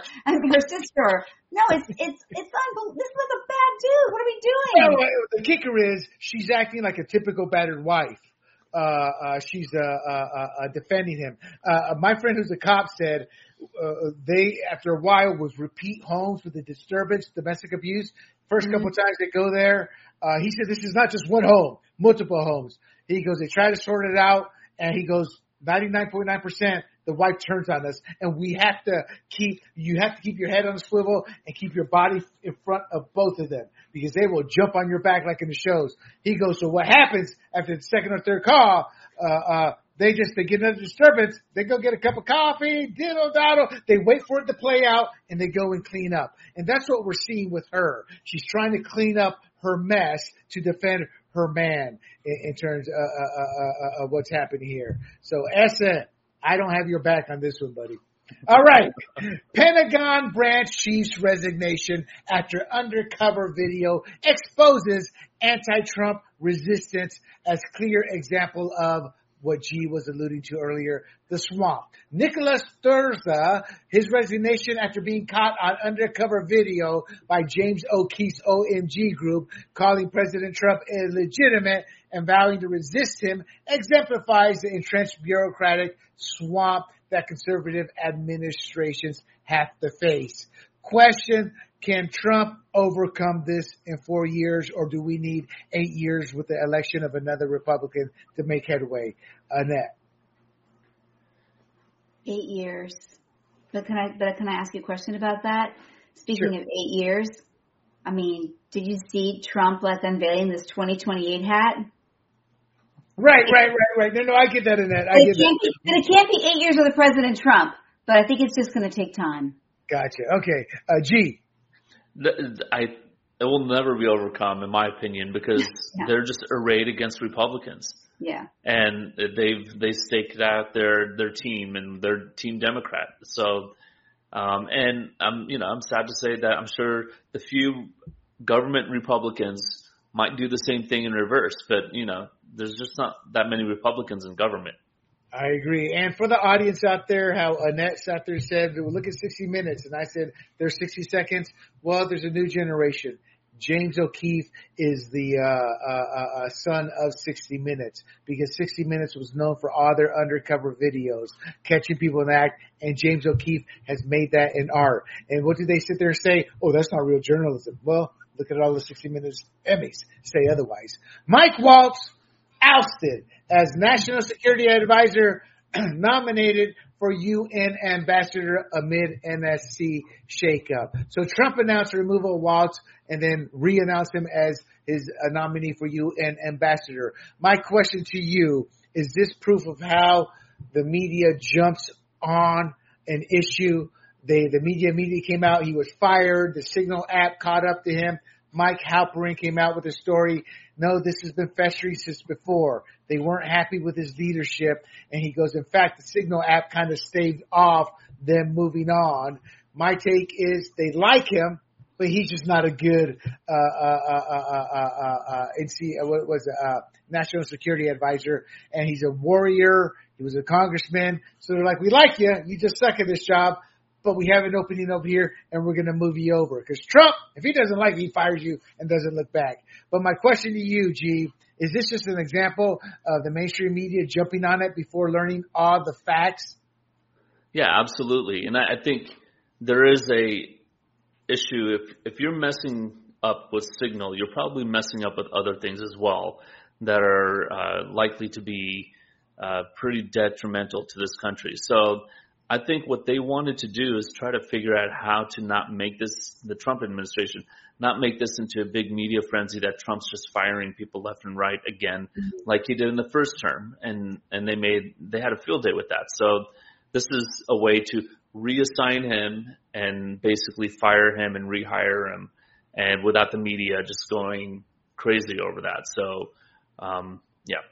No, it's unbelievable. This is a bad dude. What are we doing? No, the kicker is she's acting like a typical battered wife. She's defending him. My friend who's a cop said they, after a while, was repeat homes with the disturbance, domestic abuse. First couple of times they go there, he said this is not just one home, multiple homes. He goes, they try to sort it out, and he goes, 99.9%, the wife turns on us, and you have to keep your head on a swivel and keep your body in front of both of them, because they will jump on your back like in the shows. He goes, so what happens after the second or third call, they get another disturbance, they go get a cup of coffee, diddle-daddle, they wait for it to play out, and they go and clean up. And that's what we're seeing with her. She's trying to clean up her mess to defend her man in terms of what's happening here. So, Essa, I don't have your back on this one, buddy. All right. Pentagon branch chief's resignation after undercover video exposes anti-Trump resistance as clear example of what G was alluding to earlier, the swamp. Nicholas Sturza, his resignation after being caught on undercover video by James O'Keefe's OMG group, calling President Trump illegitimate and vowing to resist him, exemplifies the entrenched bureaucratic swamp that conservative administrations have to face. Question, can Trump overcome this in 4 years, or do we need 8 years with the election of another Republican to make headway? Annette. 8 years. But can I ask you a question about that? Speaking of 8 years, I mean, did you see Trump unveiling this 2028 hat? Right. No, I get that, Annette. It can't be 8 years with President Trump, but I think it's just going to take time. Gotcha. Okay. G. It will never be overcome, in my opinion, because they're just arrayed against Republicans. Yeah. And they staked out their team and their team Democrat. So, and I'm sad to say that I'm sure the few government Republicans might do the same thing in reverse, but there's just not that many Republicans in government. I agree. And for the audience out there, how Annette sat there and said, we'll look at 60 minutes. And I said, there's 60 seconds. Well, there's a new generation. James O'Keefe is the son of 60 Minutes, because 60 Minutes was known for all their undercover videos, catching people in the act, and James O'Keefe has made that an art. And what do they sit there and say? Oh, that's not real journalism. Well, look at all the 60 Minutes Emmys say otherwise. Mike Waltz ousted as National Security Advisor, nominated for UN ambassador amid NSC shakeup. So Trump announced the removal of Waltz and then re-announced him as his nominee for UN ambassador. My question to you, is this proof of how the media jumps on an issue? The media immediately came out. He was fired. The Signal app caught up to him. Mike Halperin came out with a story. No, this has been festering since before. They weren't happy with his leadership. And he goes, in fact, the Signal app kind of staved off them moving on. My take is they like him, but he's just not a good national security advisor. And he's a warrior. He was a congressman. So they're like, we like you. You just suck at this job. But we have an opening over here, and we're going to move you over. Because Trump, if he doesn't like it, he fires you and doesn't look back. But my question to you, G, is this just an example of the mainstream media jumping on it before learning all the facts? Yeah, absolutely. And I think there is a issue. If you're messing up with Signal, you're probably messing up with other things as well that are likely to be pretty detrimental to this country. So I think what they wanted to do is try to figure out how to not make this, the Trump administration, not make this into a big media frenzy that Trump's just firing people left and right again, like he did in the first term. And they had a field day with that. So this is a way to reassign him and basically fire him and rehire him, and without the media just going crazy over that. So, yeah.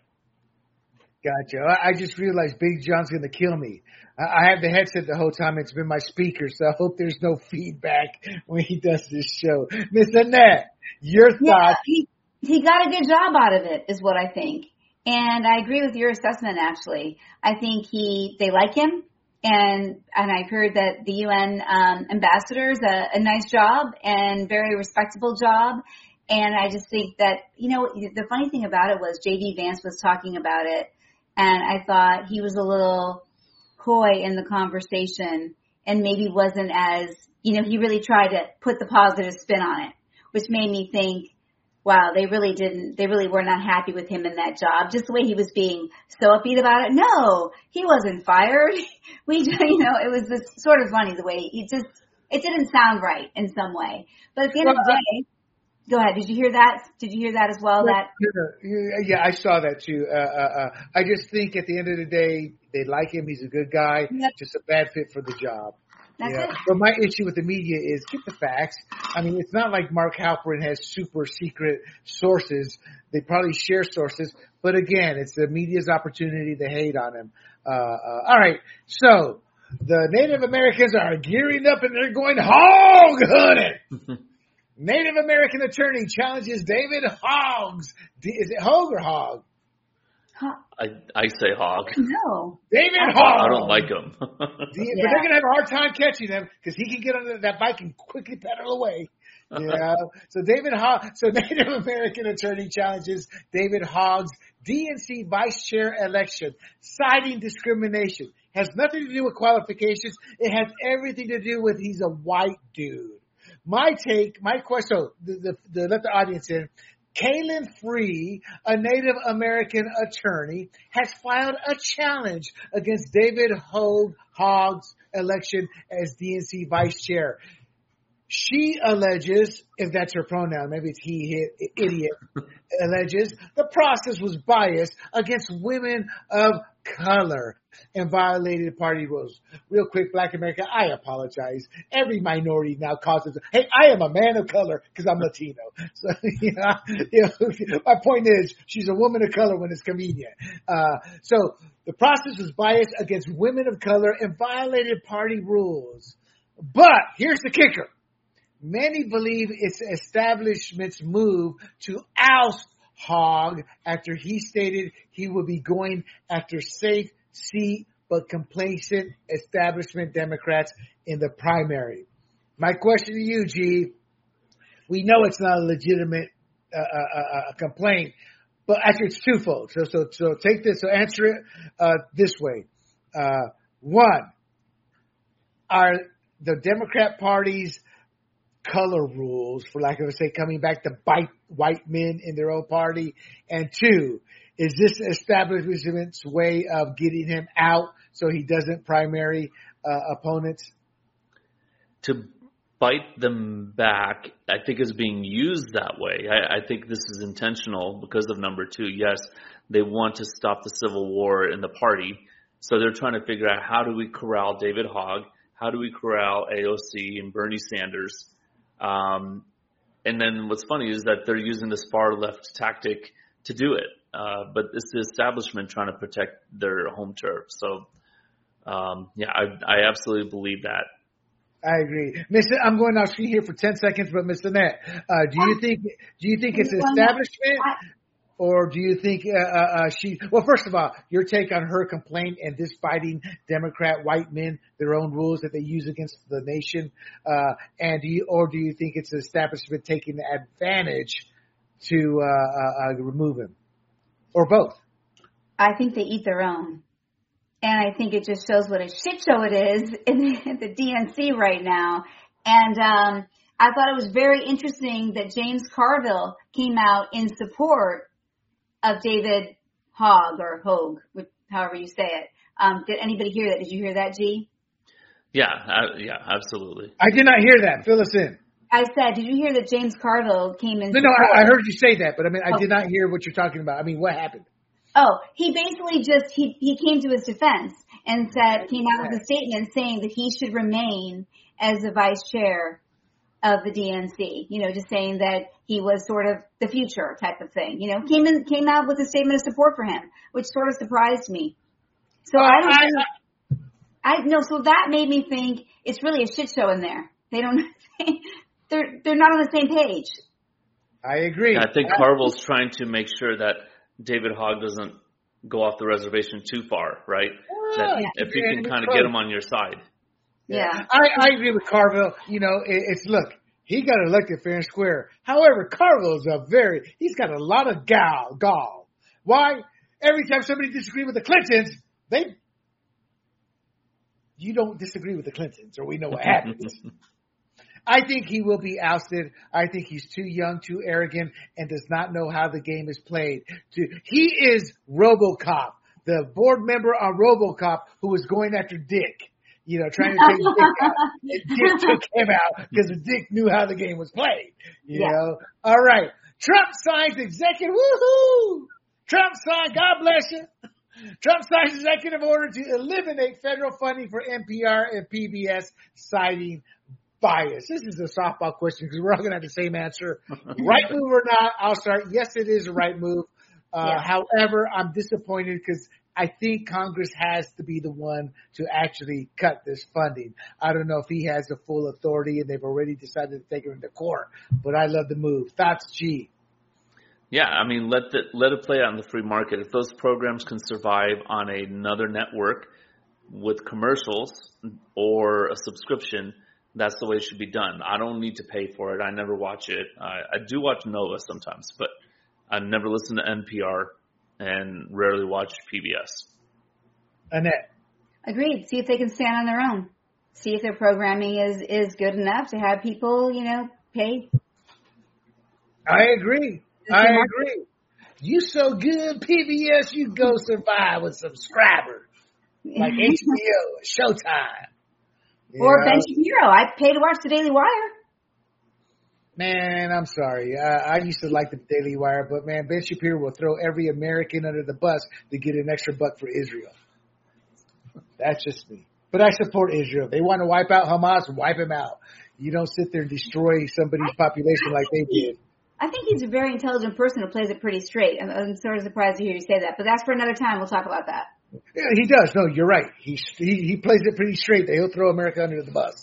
Gotcha. I just realized Big John's going to kill me. I have the headset the whole time. It's been my speaker, so I hope there's no feedback when he does this show. Miss Annette, your thoughts? Yeah, he got a good job out of it, is what I think. And I agree with your assessment, actually. I think they like him. And I've heard that the UN ambassador is a nice job and very respectable job. And I just think that, the funny thing about it was J.D. Vance was talking about it, and I thought he was a little coy in the conversation and maybe wasn't as, he really tried to put the positive spin on it, which made me think, wow, they really were not happy with him in that job. Just the way he was being so upbeat about it. No, he wasn't fired. It was just sort of funny the way it didn't sound right in some way. But at the end of the day, go ahead. Did you hear that? Did you hear that as well? Yeah, I saw that too. I just think at the end of the day, they like him. He's a good guy. Yep. Just a bad fit for the job. That's it. But my issue with the media is get the facts. I mean, it's not like Mark Halperin has super secret sources. They probably share sources. But again, it's the media's opportunity to hate on him. All right. So the Native Americans are gearing up and they're going hog hunting. Native American attorney challenges David Hoggs. Is it Hogg or Hogg? I say Hogg. No. David Hogg. I don't like him. But they're going to have a hard time catching him because he can get on that bike and quickly pedal away. So Native American attorney challenges David Hogg's DNC vice chair election, citing discrimination. Has nothing to do with qualifications. It has everything to do with he's a white dude. My question, let the audience in. Kaylin Free, a Native American attorney, has filed a challenge against David Hogg's election as DNC vice chair. She alleges, if that's her pronoun, maybe it's he, idiot, alleges the process was biased against women of color and violated party rules. Real quick, Black America, I apologize. Every minority now calls it, hey, I am a man of color because I'm Latino. So, my point is, she's a woman of color when it's convenient. So the process was biased against women of color and violated party rules. But here's the kicker. Many believe it's establishment's move to oust Hogg after he stated he would be going after safe seat but complacent establishment Democrats in the primary. My question to you, G, we know it's not a legitimate complaint, but actually it's twofold. So take this. So answer it this way. One, are the Democrat Party's color rules, for lack of a say, coming back to bite white men in their own party? And two, is this establishment's way of getting him out so he doesn't primary opponents? To bite them back, I think, is being used that way. I think this is intentional because of number two. Yes, they want to stop the civil war in the party. So they're trying to figure out, how do we corral David Hogg? How do we corral AOC and Bernie Sanders? And then what's funny is that they're using this far left tactic to do it. But it's the establishment trying to protect their home turf. So, I absolutely believe that. I agree. I'm going off screen here for 10 seconds, but Miss Annette, do you think it's establishment, or do you think well, first of all, your take on her complaint and this fighting Democrat white men, their own rules that they use against the nation, and do you think it's the establishment taking advantage to remove him, or both? I think they eat their own. And I think it just shows what a shit show it is in the DNC right now. And I thought it was very interesting that James Carville came out in support of David Hogg, or Hogue, however you say it. Did anybody hear that? Did you hear that, G? Yeah, absolutely. I did not hear that. Fill us in. I said, did you hear that James Carville came in? No, I heard you say that, but I mean, I did not hear what you're talking about. I mean, what happened? Oh, he basically he came to his defense and came out with a statement saying that he should remain as the vice chair of the DNC. Just saying that he was sort of the future type of thing. Came out with a statement of support for him, which sort of surprised me. So so that made me think it's really a shit show in there. They don't, they're not on the same page. I agree. I think Carville's trying to make sure that David Hogg doesn't go off the reservation too far, right? If you can kind of get him on your side. Yeah. I agree with Carville. Look, he got elected fair and square. However, Carville's he's got a lot of gall. Why? Every time somebody disagrees with the Clintons, you don't disagree with the Clintons, or we know what happens. I think he will be ousted. I think he's too young, too arrogant, and does not know how the game is played. He is RoboCop, the board member on RoboCop who was going after Dick, trying to take Dick out. And Dick took him out because Dick knew how the game was played. You know? All right. Trump signs executive, woohoo! Trump signed, God bless you. Trump signs executive order to eliminate federal funding for NPR and PBS, citing bias. This is a softball question because we're all going to have the same answer. Right move or not? I'll start. Yes, it is a right move. However, I'm disappointed because I think Congress has to be the one to actually cut this funding. I don't know if he has the full authority, and they've already decided to take him into court, but I love the move. Thoughts, G? Yeah, I mean, let it play out in the free market. If those programs can survive on another network with commercials or a subscription, that's the way it should be done. I don't need to pay for it. I never watch it. I do watch Nova sometimes, but I never listen to NPR and rarely watch PBS. Annette? Agreed. See if they can stand on their own. See if their programming is good enough to have people, pay. I agree. You so good, PBS, you go survive with subscribers. Like HBO, Showtime. Or Ben Shapiro. I pay to watch the Daily Wire. Man, I'm sorry. I used to like the Daily Wire, but man, Ben Shapiro will throw every American under the bus to get an extra buck for Israel. That's just me. But I support Israel. They want to wipe out Hamas, wipe them out. You don't sit there and destroy somebody's population like they did. I think he's a very intelligent person who plays it pretty straight. I'm sort of surprised to hear you say that, but that's for another time. We'll talk about that. Yeah, he does. No, you're right. He plays it pretty straight. He'll throw America under the bus.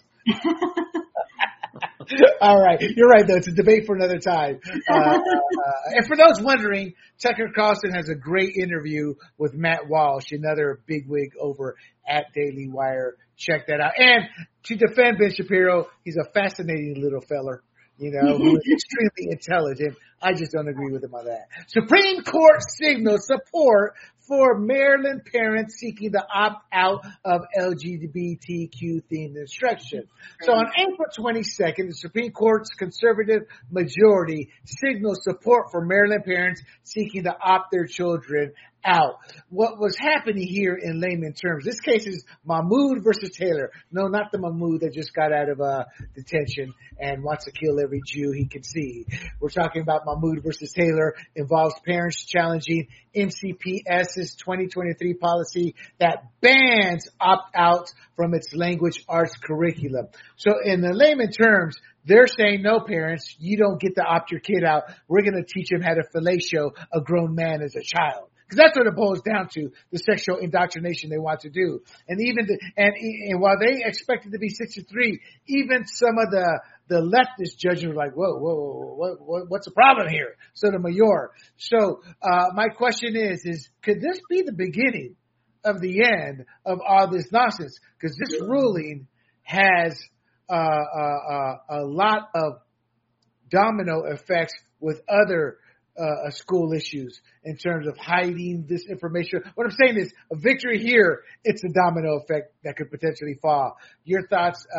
All right. You're right, though. It's a debate for another time. And for those wondering, Tucker Carlson has a great interview with Matt Walsh, another bigwig over at Daily Wire. Check that out. And to defend Ben Shapiro, he's a fascinating little feller. who is extremely intelligent. I just don't agree with him on that. Supreme Court signals support for Maryland parents seeking to opt out of LGBTQ themed instruction. So on April 22nd, the Supreme Court's conservative majority signaled support for Maryland parents seeking to opt their children out. What was happening here in layman terms, this case is Mahmoud versus Taylor. No, not the Mahmoud that just got out of detention and wants to kill every Jew he can see. We're talking about Mahmoud versus Taylor, involves parents challenging MCPS's 2023 policy that bans opt-outs from its language arts curriculum. So in the layman terms, they're saying, no, parents, you don't get to opt your kid out. We're going to teach him how to fellatio a grown man as a child. Because that's what it boils down to, the sexual indoctrination they want to do. And and while they expect it to be 63, even some of the leftist judges are like, whoa, what's the problem here? Sotomayor. So, my question is could this be the beginning of the end of all this nonsense? Because this ruling has, a lot of domino effects with other school issues in terms of hiding this information. What I'm saying is a victory here, it's a domino effect that could potentially fall. Your thoughts,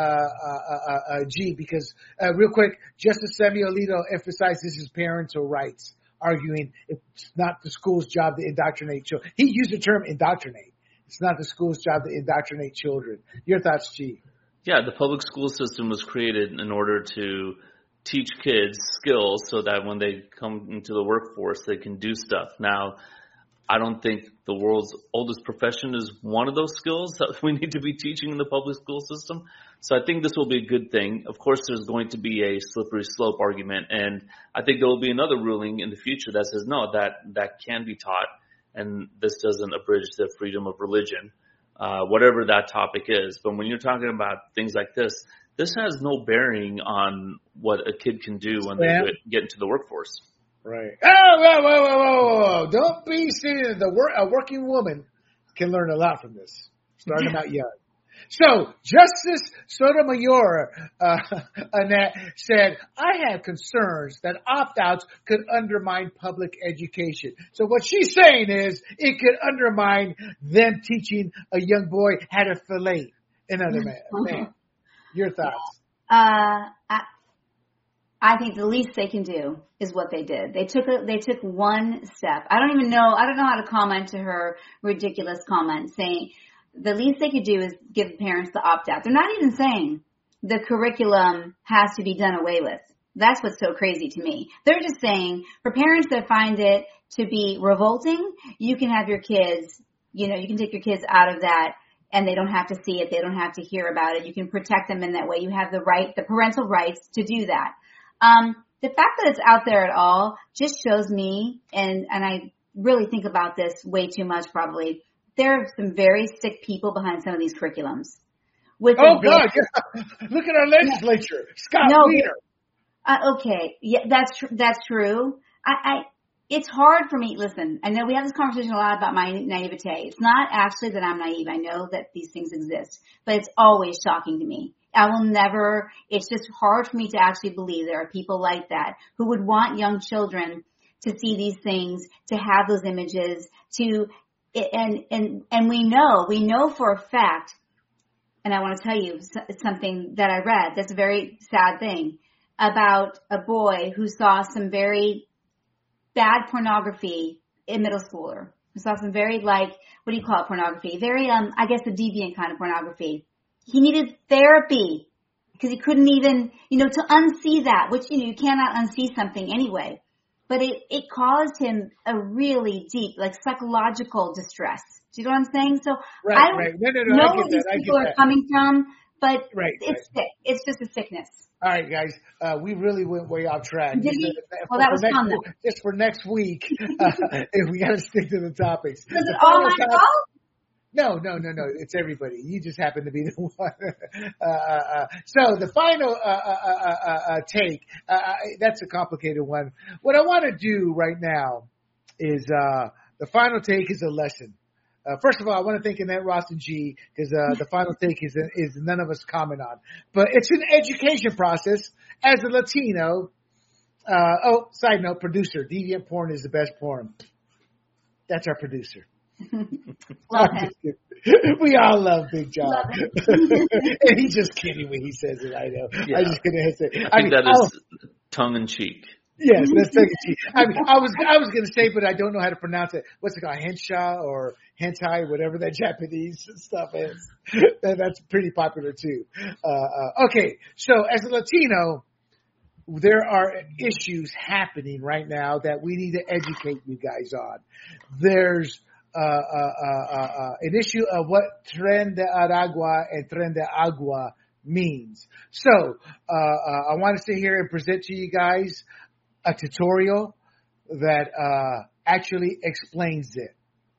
G, because real quick, Justice Samuel Alito emphasized this is parental rights, arguing it's not the school's job to indoctrinate children. He used the term indoctrinate. It's not the school's job to indoctrinate children. Your thoughts, G? Yeah, the public school system was created in order to teach kids skills so that when they come into the workforce, they can do stuff. Now, I don't think the world's oldest profession is one of those skills that we need to be teaching in the public school system. So I think this will be a good thing. Of course, there's going to be a slippery slope argument, and I think there will be another ruling in the future that says, no, that can be taught, and this doesn't abridge the freedom of religion, whatever that topic is. But when you're talking about things like this has no bearing on what a kid can do when they get into the workforce. Right. Oh, whoa. Don't be silly. A working woman can learn a lot from this. Start them out young. So, Justice Sotomayor, Annette, said, I have concerns that opt-outs could undermine public education. So what she's saying is it could undermine them teaching a young boy how to fillet another man. Your thoughts? I think the least they can do is what they did. They took one step. I don't know how to comment to her ridiculous comment saying the least they could do is give parents the opt-out. They're not even saying the curriculum has to be done away with. That's what's so crazy to me. They're just saying for parents that find it to be revolting, you can have your kids, you can take your kids out of that. And they don't have to see it. They don't have to hear about it. You can protect them in that way. You have the parental rights to do that. The fact that it's out there at all just shows me, and I really think about this way too much probably, there are some very sick people behind some of these curriculums. God, yeah. Look at our legislature. Scott Wiener. Okay. Yeah, that's true. It's hard for me. Listen, I know we have this conversation a lot about my naivete. It's not actually that I'm naive. I know that these things exist, but it's always shocking to me. It's just hard for me to actually believe there are people like that who would want young children to see these things, to have those images, and we know for a fact, and I want to tell you something that I read that's a very sad thing about a boy who saw some very bad pornography in middle schooler. Who saw some very what do you call it, pornography? Very, I guess the deviant kind of pornography. He needed therapy because he couldn't even, to unsee that, which, you cannot unsee something anyway. But it caused him a really deep, psychological distress. Do you know what I'm saying? So I don't know where these people are coming from, but it's sick. It's just a sickness. All right, guys, we really went way off track. Did we? Well, that was fun, though. Just for next week, if we got to stick to the topics. Was it all my fault? No. It's everybody. You just happen to be the one. So the final take, that's a complicated one. What I want to do right now is the final take is a lesson. First of all, I want to thank Annette Ross and G, because the final take is none of us comment on. But it's an education process as a Latino. Side note, producer, Deviant Porn is the best porn. That's our producer. Love him. We all love Big John. And he's just kidding when he says it, I know. Yeah. I just couldn't hesitate. I think that is tongue in cheek. Yes, that's tongue in cheek. I mean, I was going to say, but I don't know how to pronounce it. What's it called? Hensha or hentai, whatever that Japanese stuff is. That's pretty popular too. Okay, so as a Latino, there are issues happening right now that we need to educate you guys on. There's an issue of what Tren de Aragua and Tren de Agua means. So I want to sit here and present to you guys a tutorial that actually explains it.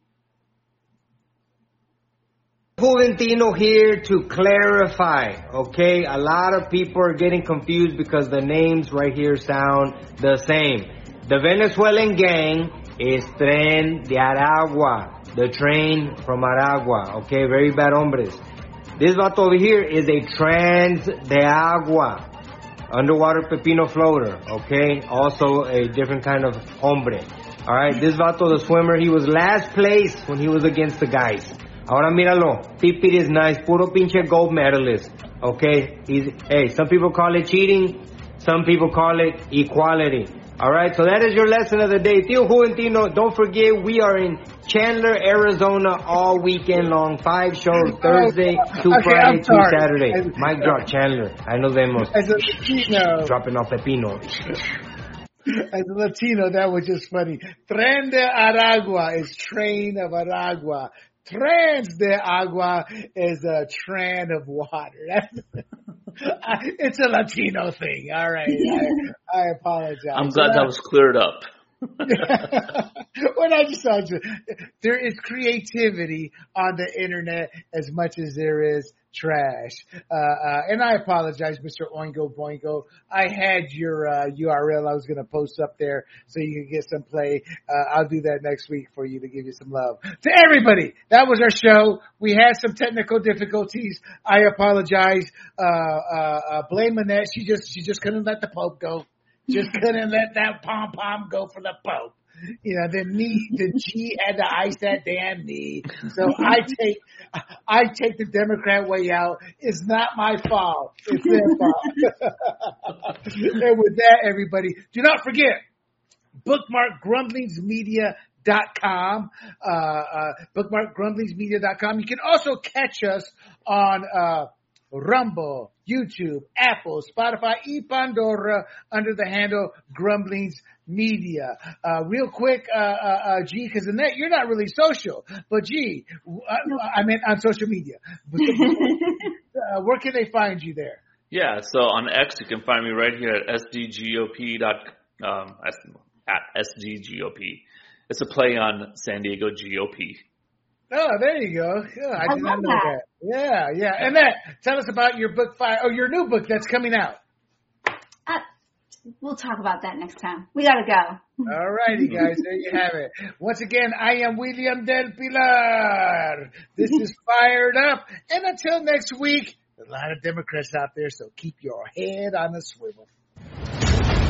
Juventino here to clarify, okay? A lot of people are getting confused because the names right here sound the same. The Venezuelan gang is Tren de Aragua, the train from Aragua, okay? Very bad hombres. This vato over here is a Trans de Agua, underwater pepino floater, okay? Also a different kind of hombre. Alright, this vato, the swimmer, he was last place when he was against the guys. Ahora míralo, Pipit is nice, puro pinche gold medalist, okay? Some people call it cheating, some people call it equality. Alright, so that is your lesson of the day. Tío Juventino, don't forget we are in Chandler, Arizona all weekend long. 5 shows, Thursday to Friday to Saturday. Mic drop, Chandler. I know them. As a Latino, dropping off pepino. As a Latino, that was just funny. Tren de Aragua is train of Aragua. Trans de Agua is a tran of water. It's a Latino thing. All right. I apologize. I'm glad that was cleared up. When I just saw you, there is creativity on the internet as much as there is trash. And I apologize, Mr. Oingo Boingo. I had your URL I was going to post up there so you can get some play. I'll do that next week for you to give you some love. To everybody, that was our show. We had some technical difficulties. I apologize. Blame Annette. She just couldn't let the Pope go. Just couldn't let that pom-pom go for the Pope. You know, the G had to ice that damn knee. So I take the Democrat way out. It's not my fault. It's their fault. And with that, everybody, do not forget, bookmark grumblingsmedia.com. Bookmark grumblingsmedia.com. You can also catch us on Rumble, YouTube, Apple, Spotify, y Pandora under the handle Grumblings Media. Real quick, G, because Annette, you're not really social, but G, I meant on social media. Where can they find you there? Yeah, so on X you can find me right here at sdgop. At SDGOP. It's a play on San Diego GOP. Oh, there you go. Yeah, I did not know that. Yeah. And Annette, tell us about your book your new book that's coming out. We'll talk about that next time. We gotta go. All righty, guys. There you have it. Once again, I am William Del Pilar. This is Fired Up. And until next week, a lot of Democrats out there, so keep your head on a swivel.